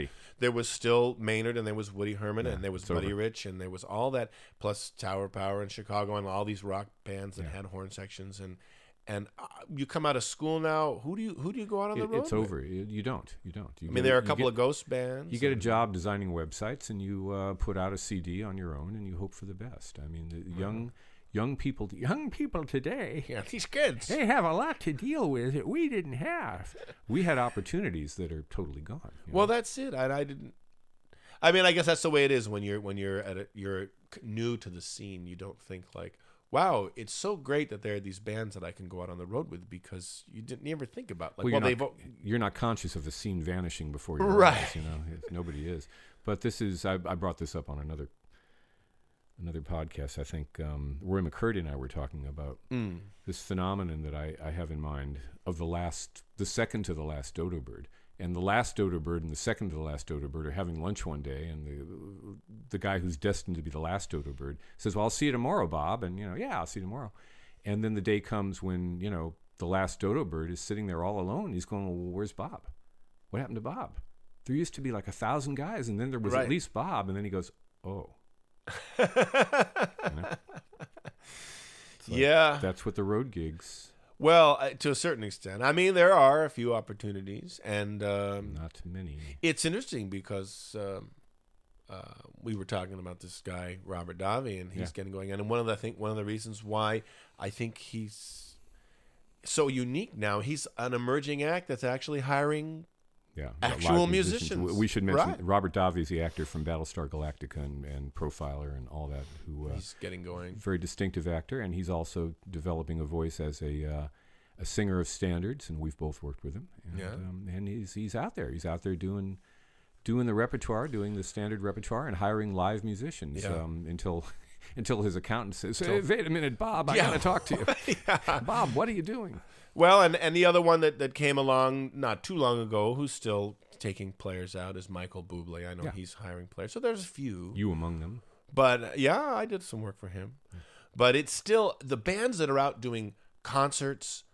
there was still Maynard, and there was Woody Herman, Yeah, and there was it's Buddy over. Rich, and there was all that, plus Tower Power in Chicago, and all these rock bands that had horn sections. And you come out of school now. Who do you go out on the road? It's over. You don't. You I mean, there are a couple of ghost bands. You get a job designing websites, and you put out a CD on your own, and you hope for the best. I mean, the young people today, Yeah, these kids. they have a lot to deal with that we didn't have. We had opportunities that are totally gone. Well, that's it. I didn't. I mean, I guess that's the way it is when you're you're new to the scene. You don't think like, wow, it's so great that there are these bands that I can go out on the road with, because you didn't ever think about like, you're not conscious of the scene vanishing before your Right. eyes. Nobody is. But this is I brought this up on another podcast. I think Roy McCurdy and I were talking about this phenomenon that I have in mind of the second to the last dodo bird. And the last dodo bird and the second to the last dodo bird are having lunch one day, and the guy who's destined to be the last dodo bird says, "Well, I'll see you tomorrow, Bob." And yeah, I'll see you tomorrow. And then the day comes when the last dodo bird is sitting there all alone. He's going, "Well, where's Bob? What happened to Bob? There used to be like 1,000 guys, and then there was Right. at least Bob." And then he goes, "Oh." Yeah. That's what the road gigs. Well, to a certain extent. I mean, there are a few opportunities, and Not many. it's interesting because we were talking about this guy Robert Davi, and he's getting going. And one of the reasons why I think he's so unique now, he's an emerging act that's actually hiring. Yeah, Actual live musicians. We should mention Right. Robert Davi is the actor from Battlestar Galactica and Profiler and all that. Who He's getting going. very distinctive actor, and he's also developing a voice as a singer of standards, and we've both worked with him. And, Yeah. and he's out there. He's out there doing the repertoire, doing the standard repertoire, and hiring live musicians. Yeah. Until his accountant says, "Hey, wait a minute, Bob, I gotta talk to you." Yeah. Bob, what are you doing? Well, and the other one that came along not too long ago, who's still taking players out, is Michael Bublé. I know he's hiring players, so there's a few. You among them. But yeah, I did some work for him. But it's still the bands that are out doing concerts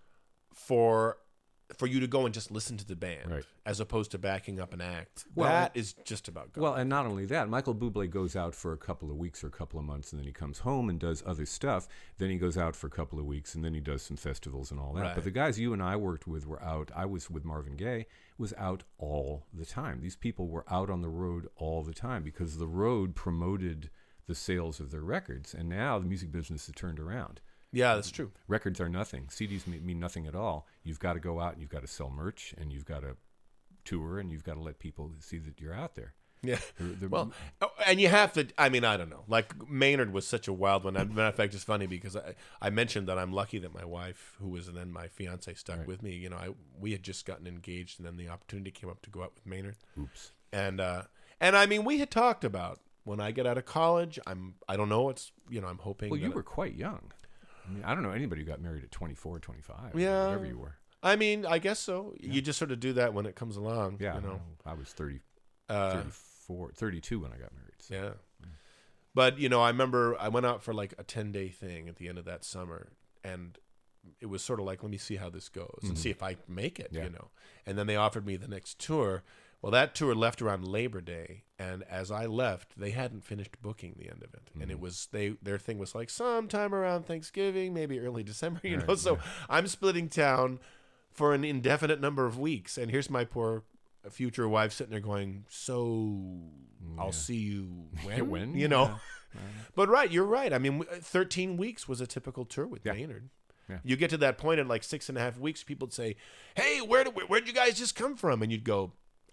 for you to go and just listen to the band, Right. as opposed to backing up an act. Well, that is just about gone. Well, and not only that, Michael Bublé goes out for a couple of weeks or a couple of months, and then he comes home and does other stuff. Then he goes out for a couple of weeks, and then he does some festivals and all that. Right. But the guys you and I worked with were out. I was with Marvin Gaye, was out all the time. These people were out on the road all the time because the road promoted the sales of their records. And now the music business has turned around. yeah, that's true. Records are nothing. CDs mean nothing at all. You've got to go out and you've got to sell merch, and you've got to tour, and you've got to let people see that you're out there. Yeah. They're- Well, and you have to. I mean, I don't know. Like Maynard was such a wild one. As a matter of fact, it's funny because I mentioned that I'm lucky that my wife, who was then my fiance, stuck with me. We had just gotten engaged, and then the opportunity came up to go out with Maynard. Oops. And I mean, we had talked about when I get out of college. I don't know. I'm hoping. Well, you that were quite young. I mean, I don't know anybody who got married at 24, 25, Yeah. whatever you were. I mean, I guess so. You just sort of do that when it comes along. Yeah, I was 30, Uh, 34, 32 when I got married. So. Yeah. But, I remember I went out for like a 10-day thing at the end of that summer, and it was sort of like, let me see how this goes and see if I make it, Yeah. And then they offered me the next tour. Well, that tour left around Labor Day, and as I left, they hadn't finished booking the end of it. And it was their thing was like sometime around Thanksgiving, maybe early December, So I'm splitting town for an indefinite number of weeks, and here's my poor future wife sitting there going, "So I'll see you when?" When? But you're right. I mean, 13 weeks was a typical tour with Maynard. Yeah. You get to that point in like 6.5 weeks, people would say, "Hey, where'd you guys just come from?" And you'd go,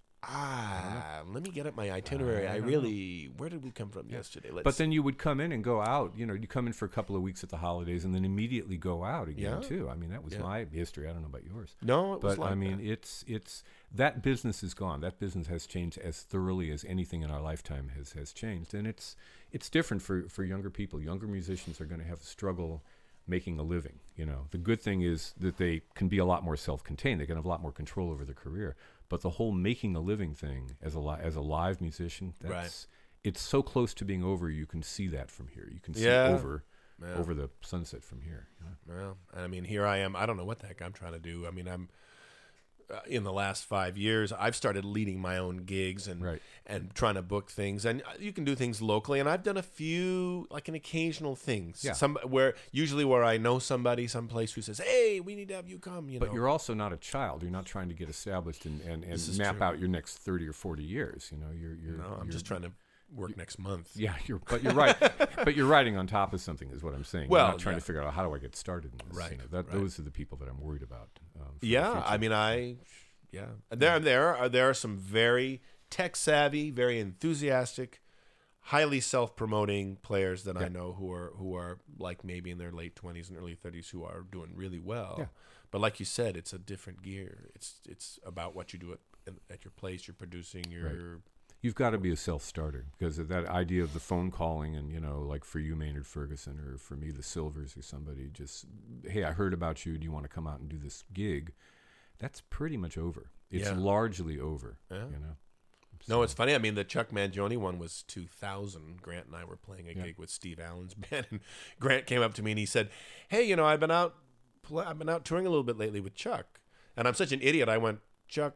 let me get up my itinerary. Where did we come from yesterday? But then you would come in and go out. You come in for a couple of weeks at the holidays and then immediately go out again, too. I mean, that was my history. I don't know about yours. No, it was but like I mean, that. it's that business is gone. That business has changed as thoroughly as anything in our lifetime has changed. And it's different for younger people. Younger musicians are going to have a struggle making a living. The good thing is that they can be a lot more self-contained. They can have a lot more control over their career. But the whole making a living thing as a live musician, it's so close to being over. You can see that from here. You can see over the sunset from here. Well, I mean, here I am. I don't know what the heck I'm trying to do. I mean, in the last 5 years, I've started leading my own gigs and Right. and trying to book things. And you can do things locally, and I've done a few, like an occasional things. Yeah. Some where I know somebody someplace who says, "Hey, we need to have you come." But you're also not a child. You're not trying to get established and is map true. out your next 30 or 40 years. You know, you're. No, I'm you're- just trying to work next month. Yeah, you're right. But you're riding on top of something, is what I'm saying. Well, you're not trying yeah. to figure out how do I get started in this. Right, You know, right. Those are the people that I'm worried about. For the Yeah, future. I mean, there are some very tech savvy, very enthusiastic, highly self promoting players that I know who are like maybe in their late 20s and early 30s who are doing really well. Yeah. But like you said, it's a different gear. It's about what you do at your place. You're producing your. You've got to be a self-starter because of that idea of the phone calling and, you know, like for you, Maynard Ferguson, or for me, the Silvers or somebody, just, hey, I heard about you. Do you want to come out and do this gig? That's pretty much over. It's Yeah. largely over, Yeah. you know. No, it's funny. I mean, the Chuck Mangione one was 2000. Grant and I were playing a gig with Steve Allen's band, and Grant came up to me and he said, "Hey, you know, I've been out touring a little bit lately with Chuck," and I'm such an idiot. I went, "Chuck."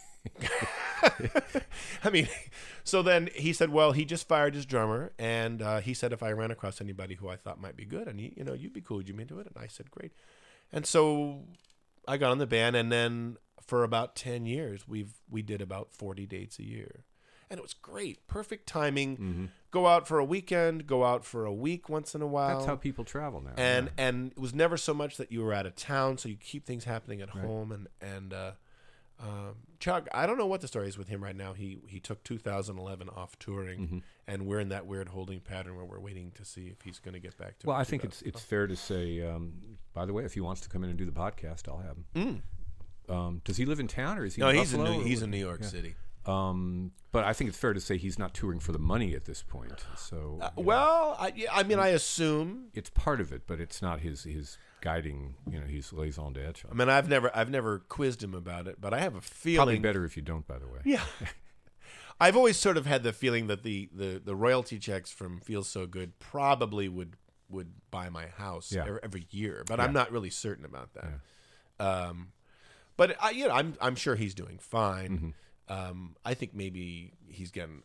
I mean, so then he said, well, he just fired his drummer, and he said if I ran across anybody who I thought might be good, and you'd be cool, would you be into it? And I said, great. And so I got on the band, and then for about 10 years, we did about 40 dates a year. And it was great. Perfect timing. Mm-hmm. Go out for a weekend, go out for a week once in a while. That's how people travel now. And it was never so much that you were out of town, so you keep things happening at home. And Chuck, I don't know what the story is with him right now. He took 2011 off touring, and we're in that weird holding pattern where we're waiting to see if he's going to get back to. Well, I think it's fair to say. By the way, if he wants to come in and do the podcast, I'll have him. Does he live in town or is he? No, in he's Buffalo, he's in New York City. But I think it's fair to say he's not touring for the money at this point. So Well, I mean, I assume. it's part of it, but it's not his guiding. You know, his raison d'être. I mean, I've never quizzed him about it, but I have a feeling. Probably better if you don't. By the way. Yeah. I've always sort of had the feeling that the royalty checks from Feels So Good probably would buy my house every year, but I'm not really certain about that. But I'm sure he's doing fine. I think maybe he's getting.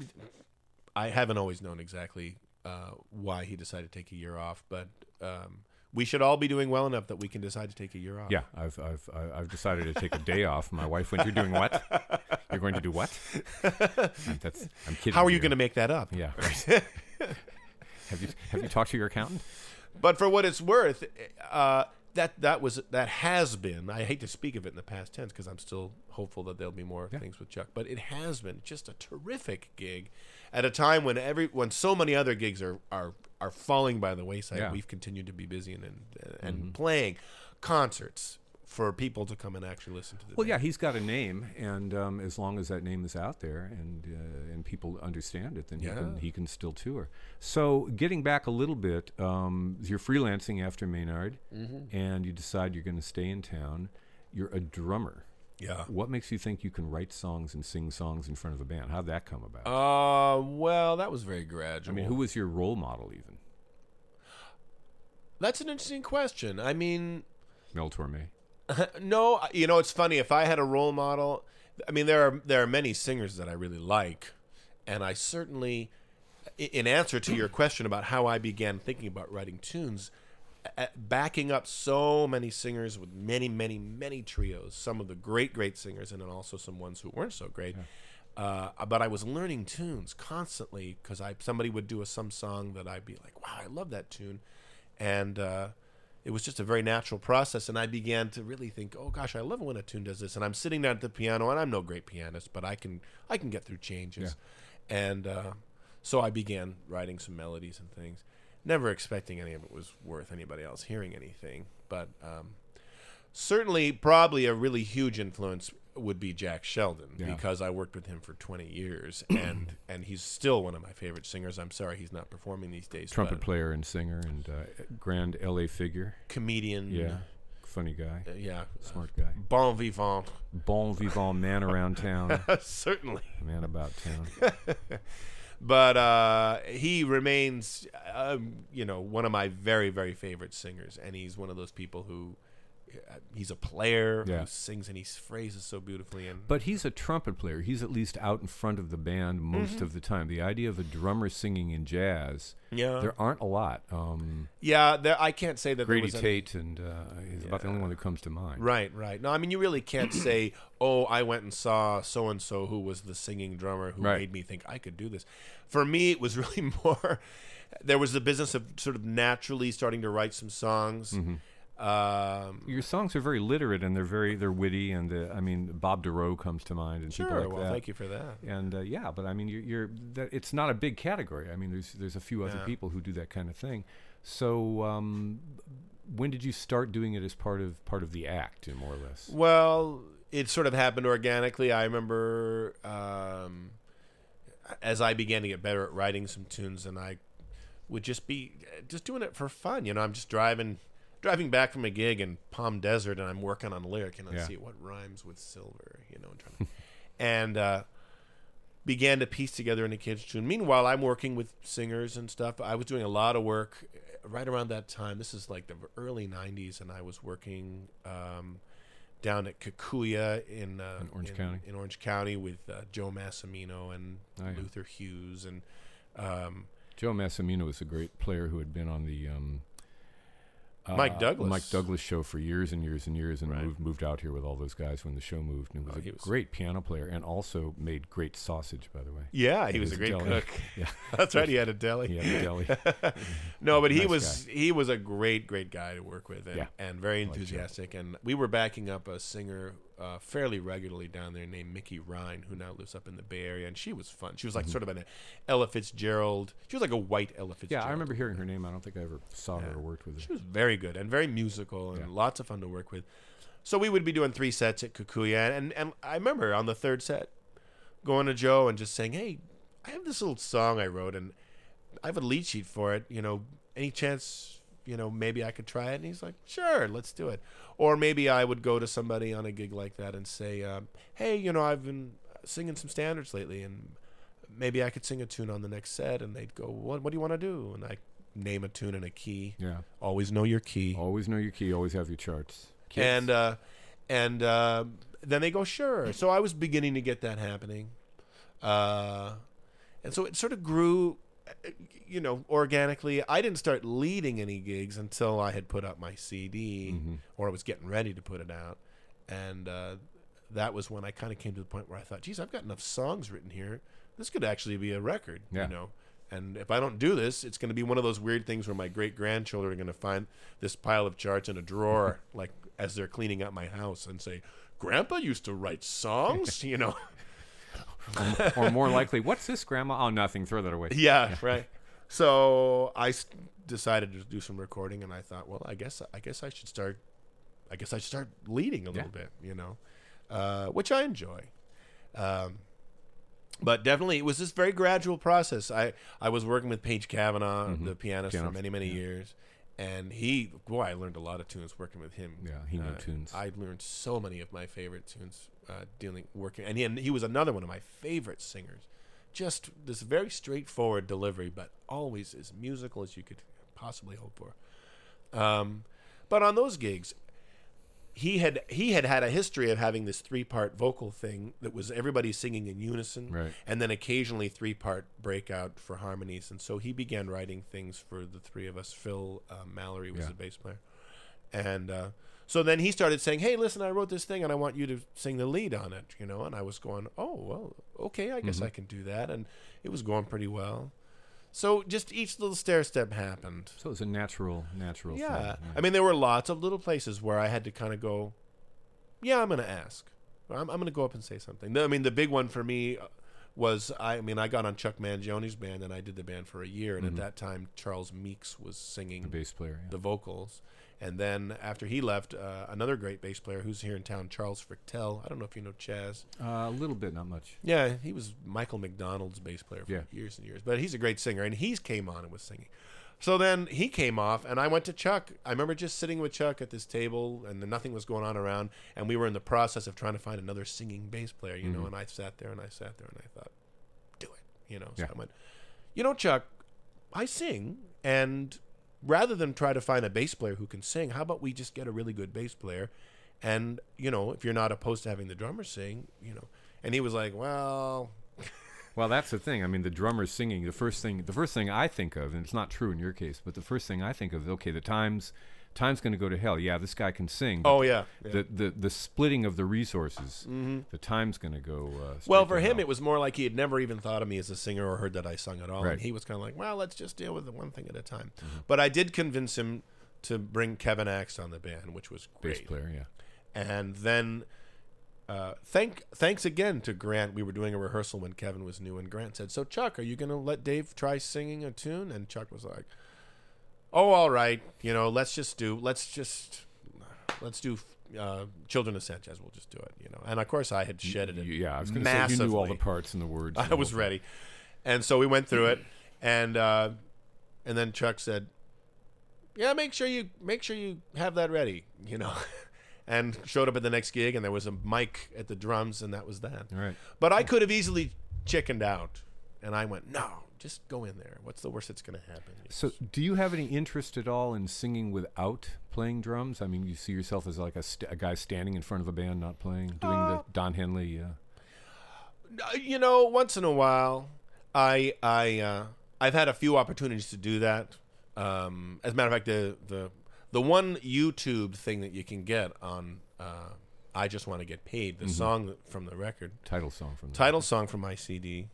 I haven't always known exactly why he decided to take a year off, but we should all be doing well enough that we can decide to take a year off. Yeah, I've decided to take a day off. My wife went, "You're doing what? You're going to do what?" I'm kidding. How are you going to make that up? Yeah. Right. Have you talked to your accountant? But for what it's worth, that has been. I hate to speak of it in the past tense because I'm still hopeful that there'll be more things with Chuck. But it has been just a terrific gig at a time when so many other gigs are falling by the wayside. Yeah. We've continued to be busy and playing concerts for people to come and actually listen to the Well, band. yeah, he's got a name, and as long as that name is out there and people understand it, then he can still tour. So, getting back a little bit, you're freelancing after Maynard, and you decide you're going to stay in town. You're a drummer. Yeah. What makes you think you can write songs and sing songs in front of a band? How'd that come about? Well, that was very gradual. I mean, who was your role model, even? That's an interesting question. I mean, Mel Torme. no, it's funny. If I had a role model, I mean, there are many singers that I really like, and I certainly, in answer to your question about how I began thinking about writing tunes, backing up so many singers with many, many, many trios, some of the great singers, and then also some ones who weren't so great. But I was learning tunes constantly because somebody would do some song that I'd be like, wow, I love that tune, and it was just a very natural process, and I began to really think, oh gosh, I love it when a tune does this. And I'm sitting down at the piano, and I'm no great pianist, but I can get through changes. And so I began writing some melodies and things, never expecting any of it was worth anybody else hearing anything. But certainly, probably a really huge influence would be Jack Sheldon, because I worked with him for 20 years, and he's still one of my favorite singers. I'm sorry he's not performing these days. Trumpet player and singer and grand LA figure. Comedian. Yeah. Funny guy. Smart guy. Bon vivant. Bon vivant, man around town. Certainly. Man about town. But he remains, one of my very, very favorite singers, and he's one of those people who he's a player Yeah. who sings and he phrases so beautifully. And But he's a trumpet player. He's at least out in front of the band most of the time. The idea of a drummer singing in jazz, there aren't a lot. I can't say that Grady there was Tate and is about the only one that comes to mind. Right. No, I mean, you really can't say, oh, I went and saw so-and-so who was the singing drummer who Right. made me think I could do this. For me, it was really more, there was the business of sort of naturally starting to write some songs. Your songs are very literate and they're witty, and I mean, Bob DeRoe comes to mind and people like that. Thank you for that. And but I mean, it's not a big category. I mean, there's a few other Yeah. people who do that kind of thing. So, when did you start doing it as part of the act, more or less? Well, it sort of happened organically. I remember as I began to get better at writing some tunes, and I would just be doing it for fun. I'm just driving back from a gig in Palm Desert, and I'm working on a lyric, and I see what rhymes with silver, and trying and began to piece together in a kid's tune. Meanwhile, I'm working with singers and stuff. I was doing a lot of work right around that time. This is like the early 90s, and I was working down at Kikuya in Orange County with Joe Massimino and Luther Hughes. And Joe Massimino was a great player who had been on the Mike Douglas show for years and years and years, and moved out here with all those guys when the show moved. And he was a great piano player, and also made great sausage, by the way. Yeah, he was a great cook. Yeah, that's right. He had a deli. He had a deli. No, but he Nice was a great guy to work with, and very enthusiastic. And we were backing up a singer fairly regularly down there named Mickey Ryan, who now lives up in the Bay Area, and she was fun. She was like sort of an Ella Fitzgerald. She was like a white Ella Fitzgerald. Yeah, I remember hearing her name. I don't think I ever saw her or worked with her. She was very good and very musical and lots of fun to work with. So we would be doing 3 sets at Kikuya, and I remember on the 3rd set going to Joe and just saying, hey, I have this little song I wrote, and I have a lead sheet for it. Any chance, maybe I could try it? And he's like, sure, let's do it. Or maybe I would go to somebody on a gig like that and say, hey, I've been singing some standards lately, and maybe I could sing a tune on the next set. And they'd go, what do you want to do? And I name a tune and a key. Yeah. Always know your key. Always know your key. Always have your charts. Kids. And then they go, sure. So I was beginning to get that happening. And so it sort of grew, organically. I didn't start leading any gigs until I had put out my CD, or I was getting ready to put it out. And that was when I kind of came to the point where I thought, geez, I've got enough songs written here. This could actually be a record, And if I don't do this, it's going to be one of those weird things where my great-grandchildren are going to find this pile of charts in a drawer, like as they're cleaning out my house, and say, Grandpa used to write songs, Or more likely, what's this, Grandma? Oh, nothing. Throw that away. Yeah, right. So I decided to do some recording, and I thought, well, I guess I should start. I guess I should start leading a little bit, which I enjoy. But definitely, it was this very gradual process. I was working with Paige Cavanaugh, the pianist, for many years, and I learned a lot of tunes working with him. Yeah, he knew tunes. I learned so many of my favorite tunes working, and he was another one of my favorite singers. Just this very straightforward delivery, but always as musical as you could possibly hope for. But on those gigs, he had a history of having this 3-part vocal thing that was everybody singing in unison, and then occasionally 3-part breakout for harmonies. And so he began writing things for the 3 of us. Phil Mallory was the bass player, and so then he started saying, "Hey, listen, I wrote this thing, and I want you to sing the lead on it." And I was going, "Oh, well, okay, I guess I can do that," and it was going pretty well. So just each little stair step happened. So it was a natural thing. Yeah. I mean, there were lots of little places where I had to kind of go, yeah, I'm going to ask. I'm going to go up and say something. I mean, the big one for me was, I got on Chuck Mangione's band, and I did the band for a year. And at that time, Charles Meeks was singing the bass player, the vocals. And then after he left, another great bass player who's here in town, Charles Fricktel. I don't know if you know Chaz. A little bit, not much. Yeah, he was Michael McDonald's bass player for years and years. But he's a great singer, and he came on and was singing. So then he came off, and I went to Chuck. I remember just sitting with Chuck at this table, and nothing was going on around, and we were in the process of trying to find another singing bass player, and I sat there, and I thought, do it, So I went, Chuck, I sing, and rather than try to find a bass player who can sing, how about we just get a really good bass player? And, if you're not opposed to having the drummer sing, And he was like, well... Well, that's the thing. I mean, the drummer singing, the first thing I think of, and it's not true in your case, but the first thing I think of is, okay, the time's going to go to hell. Yeah, this guy can sing. Oh, yeah. The splitting of the resources, the time's going to go well, for him, hell. it was more like he had never even thought of me as a singer or heard that I sung at all. Right. And he was kind of like, well, let's just deal with the one thing at a time. But I did convince him to bring Kevin Axe on the band, which was great. Bass player, yeah. And then thanks again to Grant. We were doing a rehearsal when Kevin was new, and Grant said, so, Chuck, are you going to let Dave try singing a tune? And Chuck was like, oh, all right. Let's do Children of Sanchez. We'll just do it, And, of course, I had shedded it Yeah, I was going to massively. say, you knew all the parts and the words. I was ready. And so we went through it, and then Chuck said, yeah, make sure you have that ready, and showed up at the next gig, and there was a mic at the drums, and that was that. All right. But I could have easily chickened out, and I went, no, just go in there. What's the worst that's going to happen? So do you have any interest at all in singing without playing drums? I mean, you see yourself as like a guy standing in front of a band, not playing, doing the Don Henley? Once in a while, I've had a few opportunities to do that. As a matter of fact, the one YouTube thing that you can get on I Just Want to Get Paid, the song from the record. Title song from my CD,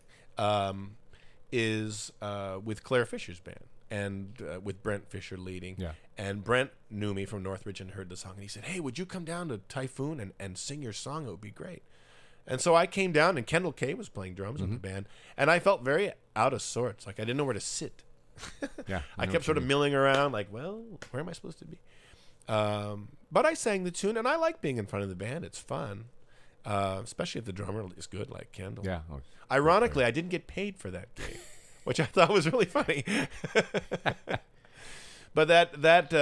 is with Claire Fisher's band and with Brent Fisher leading. Yeah. And Brent knew me from Northridge and heard the song, and he said, hey, would you come down to Typhoon and sing your song? It would be great. And so I came down, and Kendall Kay was playing drums with the band, and I felt very out of sorts. Like I didn't know where to sit. Yeah, I kept sort of milling around, like, well, where am I supposed to be? But I sang the tune, and I like being in front of the band. It's fun, especially if the drummer is good, like Kendall. Yeah. Ironically, I didn't get paid for that gig, which I thought was really funny. But that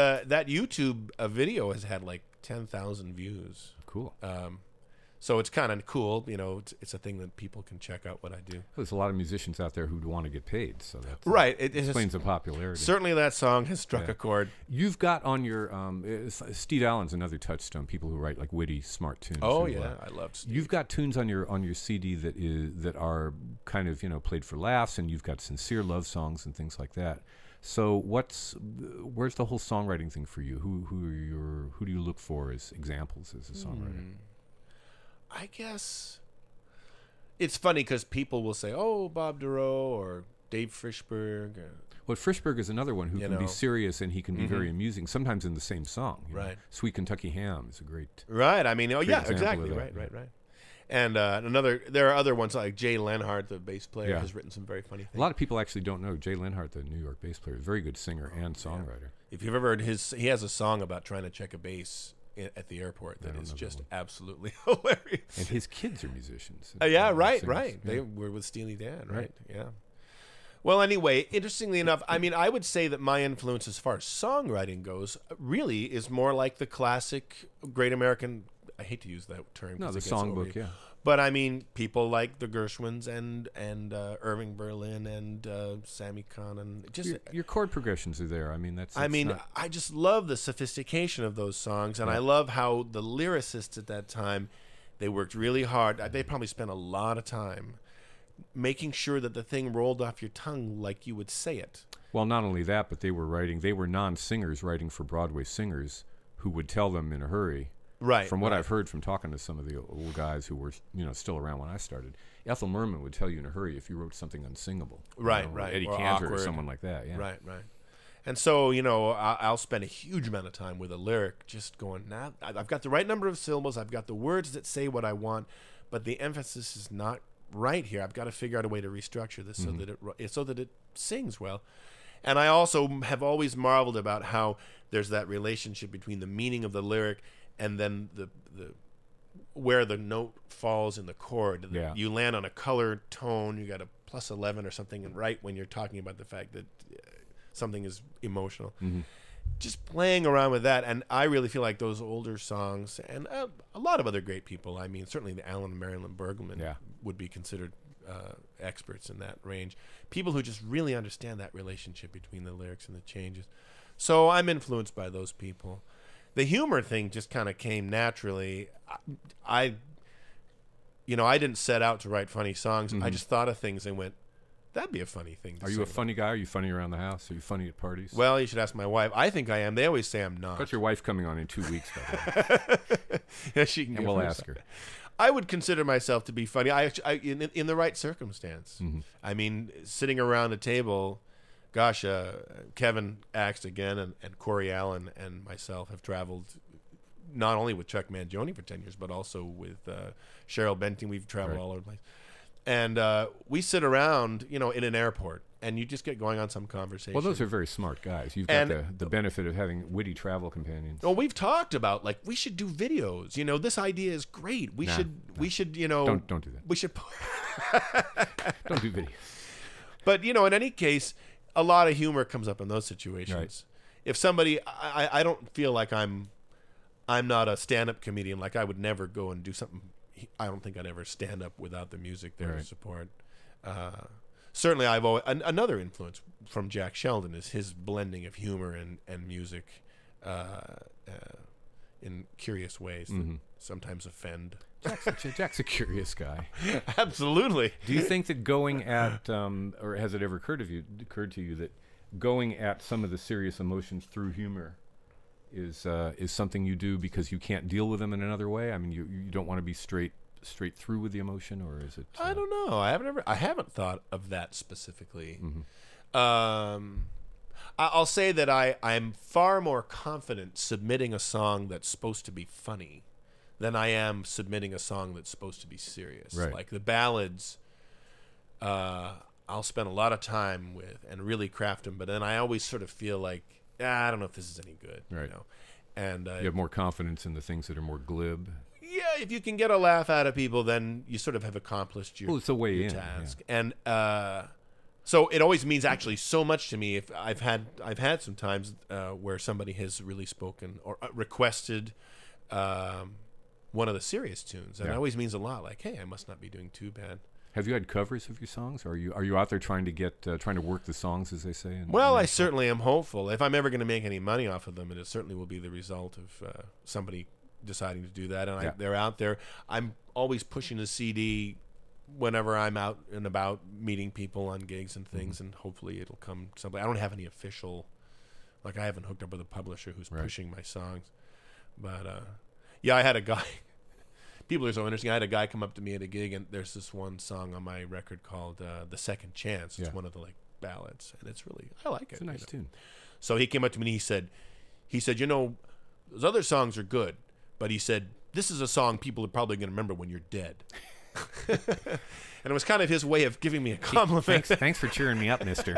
YouTube video has had like 10,000 views. Cool. So it's kind of cool, it's a thing that people can check out what I do. There's a lot of musicians out there who want to get paid, so that right. It explains the popularity. Certainly that song has struck a chord. You've got on your, Steve Allen's another touchstone, people who write like witty, smart tunes. Oh, yeah, I love Steve. You've got tunes on your CD that are kind of, played for laughs, and you've got sincere love songs and things like that. So where's the whole songwriting thing for you? Who do you look for as examples as a songwriter? I guess it's funny because people will say, "Oh, Bob Dorough or Dave Frischberg." Well, Frischberg is another one who can be serious and he can be very amusing, sometimes in the same song. Right. Sweet Kentucky Ham is a great. Right. I mean, example exactly. of that. Right. And there are other ones like Jay Lenhart, the bass player, has written some very funny things. A lot of people actually don't know Jay Lenhart, the New York bass player, is a very good singer and songwriter. If you've ever heard he has a song about trying to check a bass at the airport that is just absolutely hilarious. And his kids are musicians. Right. Yeah. They were with Steely Dan, right? Yeah. Well, anyway, interestingly enough, I mean, I would say that my influence as far as songwriting goes really is more like the classic Great American, I hate to use that term. No, the songbook, yeah. But I mean, people like the Gershwins and Irving Berlin and Sammy Kahn and just your chord progressions are there. I mean, I just love the sophistication of those songs, and I love how the lyricists at that time, they worked really hard. They probably spent a lot of time making sure that the thing rolled off your tongue like you would say it. Well, not only that, but they were non-singers writing for Broadway singers who would tell them in a hurry. Right. From what I've heard from talking to some of the old guys who were, still around when I started, Ethel Merman would tell you in a hurry if you wrote something unsingable. Right. Eddie or Cantor awkward. or someone like that. Yeah. Right. And so, I'll spend a huge amount of time with a lyric just going, nah, I've got the right number of syllables, I've got the words that say what I want, but the emphasis is not right here. I've got to figure out a way to restructure this so that it sings well. And I also have always marveled about how there's that relationship between the meaning of the lyric and then the where the note falls in the chord. Yeah. You land on a colored tone. You got a +11 or something, and right when you're talking about the fact that something is emotional. Mm-hmm. Just playing around with that, and I really feel like those older songs and a lot of other great people. I mean, certainly the Alan and Marilyn Bergman would be considered experts in that range. People who just really understand that relationship between the lyrics and the changes. So I'm influenced by those people. The humor thing just kind of came naturally. I didn't set out to write funny songs. I just thought of things and went, that'd be a funny thing to Are you a funny guy? Are you funny around the house? Are you funny at parties? Well, you should ask my wife. I think I am. They always say I'm not. Got your wife coming on in 2 weeks, by the way. Yeah, she can And give we'll her ask some. her. I would consider myself to be funny. In the right circumstance. I mean, sitting around a table, gosh, Kevin Axt again and Corey Allen and myself have traveled not only with Chuck Mangione for 10 years, but also with Cheryl Benting. We've traveled all over the place. And we sit around, in an airport, and you just get going on some conversation. Well, those are very smart guys. You've got the benefit of having witty travel companions. Well, we've talked about, we should do videos. This idea is great. We should, Don't do that. We should. Don't do videos. But, in any case, a lot of humor comes up in those situations. Right. If somebody, I don't feel like I'm not a stand-up comedian. Like, I would never go and do something. I don't think I'd ever stand up without the music there to support. Certainly, I've always, another influence from Jack Sheldon is his blending of humor and music in curious ways that sometimes offend. Jack's a curious guy. Absolutely. Do you think that going at, or has it ever occurred to you that going at some of the serious emotions through humor is something you do because you can't deal with them in another way? I mean, you don't want to be straight through with the emotion, or is it? I don't know. I haven't thought of that specifically. I'll say that I'm far more confident submitting a song that's supposed to be funny than I am submitting a song that's supposed to be serious. Right. Like the ballads, I'll spend a lot of time with and really craft them, but then I always sort of feel like, I don't know if this is any good. Right. And you have more confidence in the things that are more glib. Yeah, if you can get a laugh out of people, then you sort of have accomplished your, it's a way in, task. Yeah. And so it always means actually so much to me. If I've had some times where somebody has really spoken or requested one of the serious tunes, and it always means a lot. Like, hey, I must not be doing too bad. Have you had covers of your songs? Or are you out there trying to work the songs, as they say? Well, I certainly am hopeful. If I'm ever going to make any money off of them, it certainly will be the result of somebody deciding to do that. And they're out there. I'm always pushing a CD whenever I'm out and about meeting people on gigs and things, and hopefully it'll come someday. I don't have any official, I haven't hooked up with a publisher who's pushing my songs. But, I had a guy. People are so interesting. I had a guy come up to me at a gig, and there's this one song on my record called The Second Chance. It's one of the ballads, and it's really, I like it. It's a nice tune. So he came up to me and he said, those other songs are good, but he said, this is a song people are probably going to remember when you're dead. And it was kind of his way of giving me a compliment. Thanks for cheering me up, mister.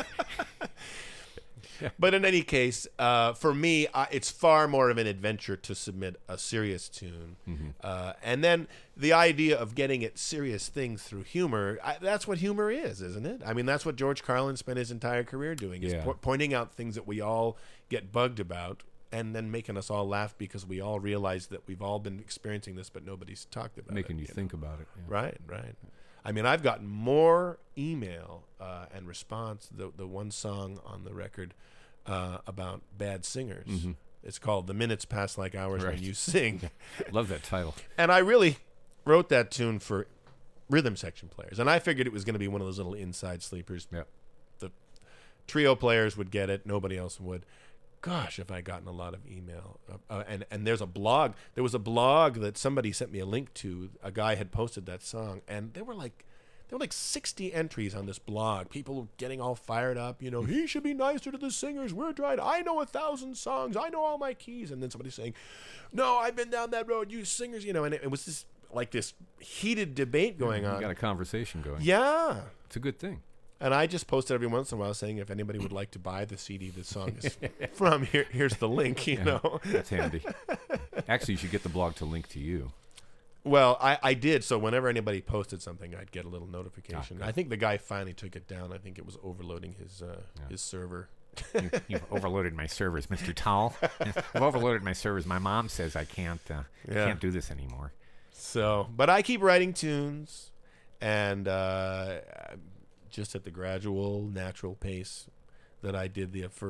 But in any case, for me, it's far more of an adventure to submit a serious tune. And then the idea of getting at serious things through humor, that's what humor is, isn't it? I mean, that's what George Carlin spent his entire career doing, is pointing out things that we all get bugged about and then making us all laugh because we all realize that we've all been experiencing this, but nobody's talked about Making it. you think about it. Yeah. Right. I mean, I've gotten more email and response. The one song on the record about bad singers. It's called "The Minutes Pass Like Hours When You Sing." Love that title. And I really wrote that tune for rhythm section players, and I figured it was going to be one of those little inside sleepers. Yeah. The trio players would get it; nobody else would. Gosh, have I gotten a lot of email. And there's a blog. There was a blog that somebody sent me a link to. A guy had posted that song, and there were like 60 entries on this blog. People getting all fired up. He should be nicer to the singers. We're trying. I know 1,000 songs. I know all my keys. And then somebody saying, no, I've been down that road. You singers, And it was this heated debate going on. You got a conversation going. Yeah. It's a good thing. And I just posted every once in a while saying if anybody would like to buy the CD the song is from, here's the link, That's handy. Actually, you should get the blog to link to you. Well, I did. So whenever anybody posted something, I'd get a little notification. I think the guy finally took it down. I think it was overloading his server. You've overloaded my servers, Mr. Towel. I've overloaded my servers. My mom says I can't do this anymore. So, but I keep writing tunes, and just at the gradual, natural pace that I did the first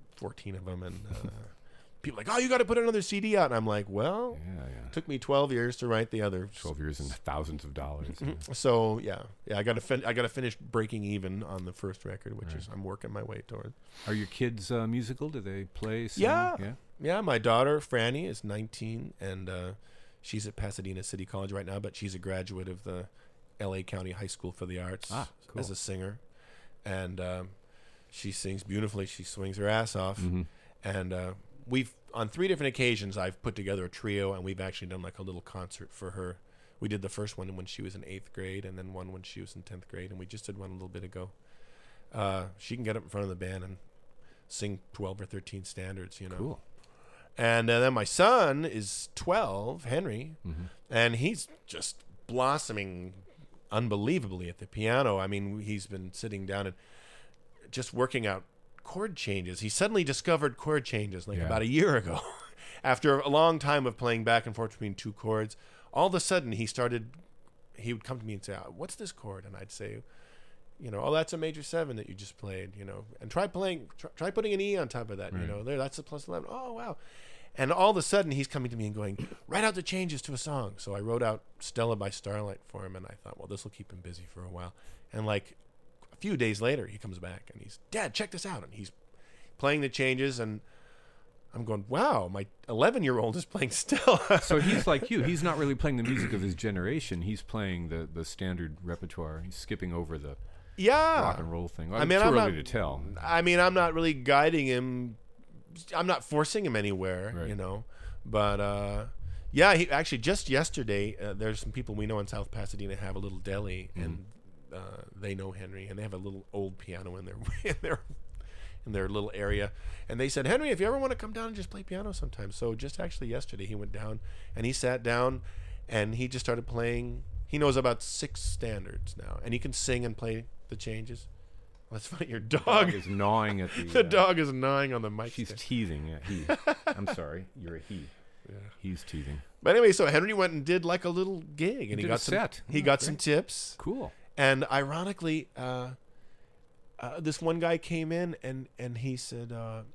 14 of them, and people are like, oh, you got to put another CD out. And I'm like, well, it took me 12 years to write the other. 12 years and thousands of dollars. So yeah, I got to finish breaking even on the first record, which is I'm working my way toward. Are your kids musical? Do they play? Sing? Yeah. My daughter Franny is 19, and she's at Pasadena City College right now, but she's a graduate of the L.A. County High School for the Arts cool. as a singer, and she sings beautifully. She swings her ass off, and we've on 3 different occasions I've put together a trio, and we've actually done like a little concert for her. We did the first one when she was in 8th grade, and then one when she was in 10th grade, and we just did one a little bit ago. She can get up in front of the band and sing 12 or 13 standards, Cool. And then my son is 12, Henry, and he's just blossoming unbelievably at the piano. I mean, he's been sitting down and just working out chord changes. He suddenly discovered chord changes about a year ago. After a long time of playing back and forth between 2 chords, all of a sudden he would come to me and say, what's this chord? And I'd say, oh, that's a major 7 that you just played, and try putting an E on top of that, there, that's a plus 11. Oh, wow. And all of a sudden he's coming to me and going, write out the changes to a song. So I wrote out Stella by Starlight for him, and I thought, well, this will keep him busy for a while. And like a few days later, he comes back and he's, Dad, check this out. And he's playing the changes, and I'm going, wow, my 11-year-old is playing Stella. So he's like you. He's not really playing the music of his generation. He's playing the standard repertoire. He's skipping over the rock and roll thing. Well, too early to tell. I mean, I'm not really guiding him. I'm not forcing him anywhere, right. But he actually just yesterday, there's some people we know in South Pasadena have a little deli, and they know Henry, and they have a little old piano in their little area, and they said, Henry, if you ever want to come down and just play piano sometime. So just actually yesterday he went down and he sat down and he just started playing. He knows about 6 standards now, and he can sing and play the changes. That's funny. Your dog is gnawing at the. The dog is gnawing on the mic. She's teething. He. I'm sorry. You're a he. Yeah. He's teething. But anyway, so Henry went and did like a little gig, and he got some tips. Cool. And ironically, this one guy came in and he said,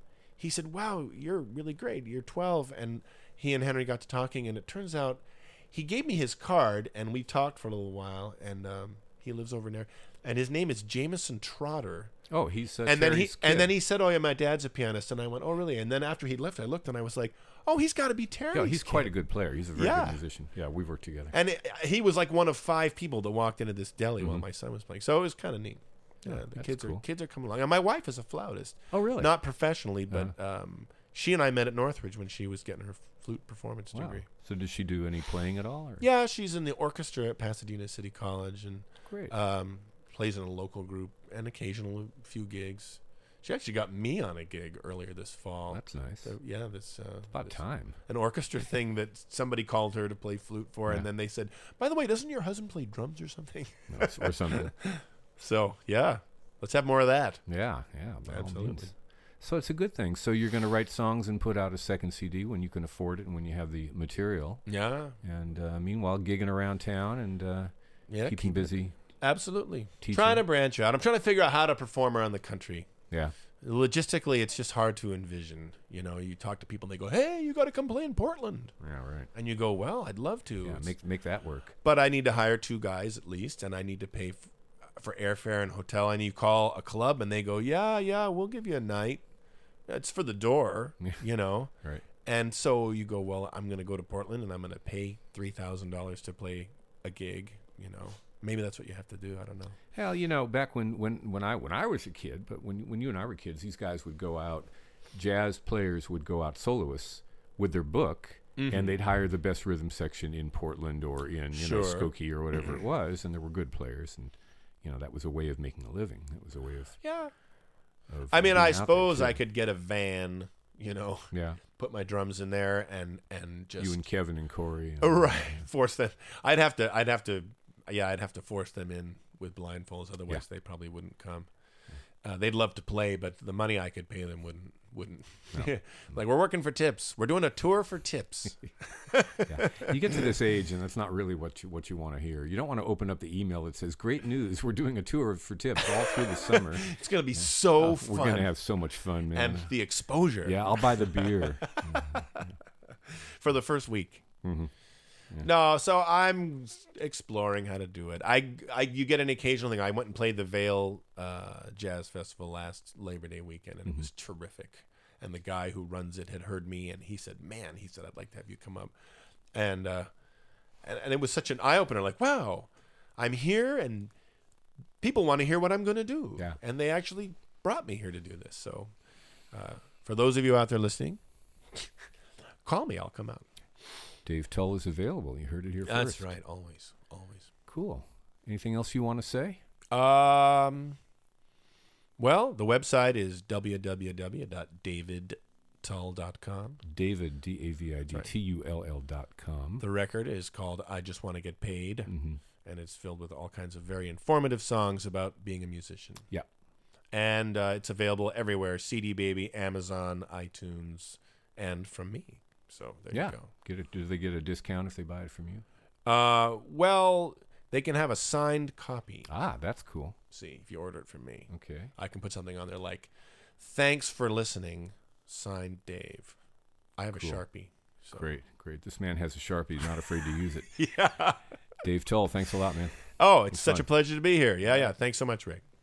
"Wow, you're really great. You're 12." And he and Henry got to talking, and it turns out he gave me his card, and we talked for a little while, and he lives over there. And his name is Jameson Trotter. Oh, he's and then he said, "Oh yeah, my dad's a pianist." And I went, "Oh really?" And then after he left, I looked and I was like, "Oh, he's got to be Terry's." Yeah, he's quite a good player. He's a very good musician. Yeah, we've worked together. And he was like one of 5 people that walked into this deli while my son was playing. So it was kind of neat. Yeah, the kids are coming along. And my wife is a flautist. Oh really? Not professionally, but she and I met at Northridge when she was getting her flute performance degree. So does she do any playing at all? Or? Yeah, she's in the orchestra at Pasadena City College, and great. Plays in a local group and occasionally a few gigs. She actually got me on a gig earlier this fall. That's nice. So, yeah, this about time. An orchestra thing that somebody called her to play flute for, and then they said, "By the way, doesn't your husband play drums or something?" Or something. So yeah, let's have more of that. Yeah, absolutely. So it's a good thing. So you're going to write songs and put out a second CD when you can afford it and when you have the material. Yeah. And meanwhile, gigging around town and keeping busy. Absolutely. Teaching. Trying to branch out. I'm trying to figure out how to perform around the country. Yeah. Logistically, it's just hard to envision. You talk to people and they go, "Hey, you got to come play in Portland." Yeah, right. And you go, "Well, I'd love to." Yeah, make that work. But I need to hire 2 guys at least, and I need to pay for airfare and hotel. And you call a club and they go, "Yeah, we'll give you a night. It's for the door," Right. And so you go, "Well, I'm going to go to Portland and I'm going to pay $3,000 to play a gig," Maybe that's what you have to do. I don't know. Hell, back when I was a kid, but when you and I were kids, these guys would go out, jazz players would go out, soloists, with their book, and they'd hire the best rhythm section in Portland or in Skokie or whatever it was, and there were good players, and that was a way of making a living. It was a way of I mean, I suppose I could get a van, put my drums in there and just you and Kevin and Corey, right, force them. I'd have to force them in with blindfolds, otherwise they probably wouldn't come. they'd love to play, but the money I could pay them wouldn't. No. Like, we're working for tips. We're doing a tour for tips. Yeah. You get to this age, and that's not really what you want to hear. You don't want to open up the email that says, "Great news, we're doing a tour for tips all through the summer." It's going to be so fun. We're going to have so much fun, man. And the exposure. Yeah, I'll buy the beer. For the first week. Mm-hmm. Yeah. No, so I'm exploring how to do it. You get an occasional thing. I went and played the Vale Jazz Festival last Labor Day weekend, and it was terrific. And the guy who runs it had heard me, and he said, I'd like to have you come up. And it was such an eye-opener, like, wow, I'm here, and people want to hear what I'm going to do. Yeah. And they actually brought me here to do this. So for those of you out there listening, call me. I'll come out. Dave Tull is available. You heard it here first. That's right. Always. Cool. Anything else you want to say? Well, the website is www.davidtull.com. David, DAVIDTULL.com. The record is called I Just Want to Get Paid, and it's filled with all kinds of very informative songs about being a musician. Yeah. And it's available everywhere, CD Baby, Amazon, iTunes, and from me. So there you go. Do they get a discount if they buy it from you? Well, they can have a signed copy. Ah, that's cool. See, if you order it from me. Okay. I can put something on there like, "Thanks for listening, signed Dave." I have a Sharpie. So. Great. This man has a Sharpie, not afraid to use it. Yeah. Dave Tull, thanks a lot, man. Oh, it's such a pleasure to be here. Yeah. Thanks so much, Rick.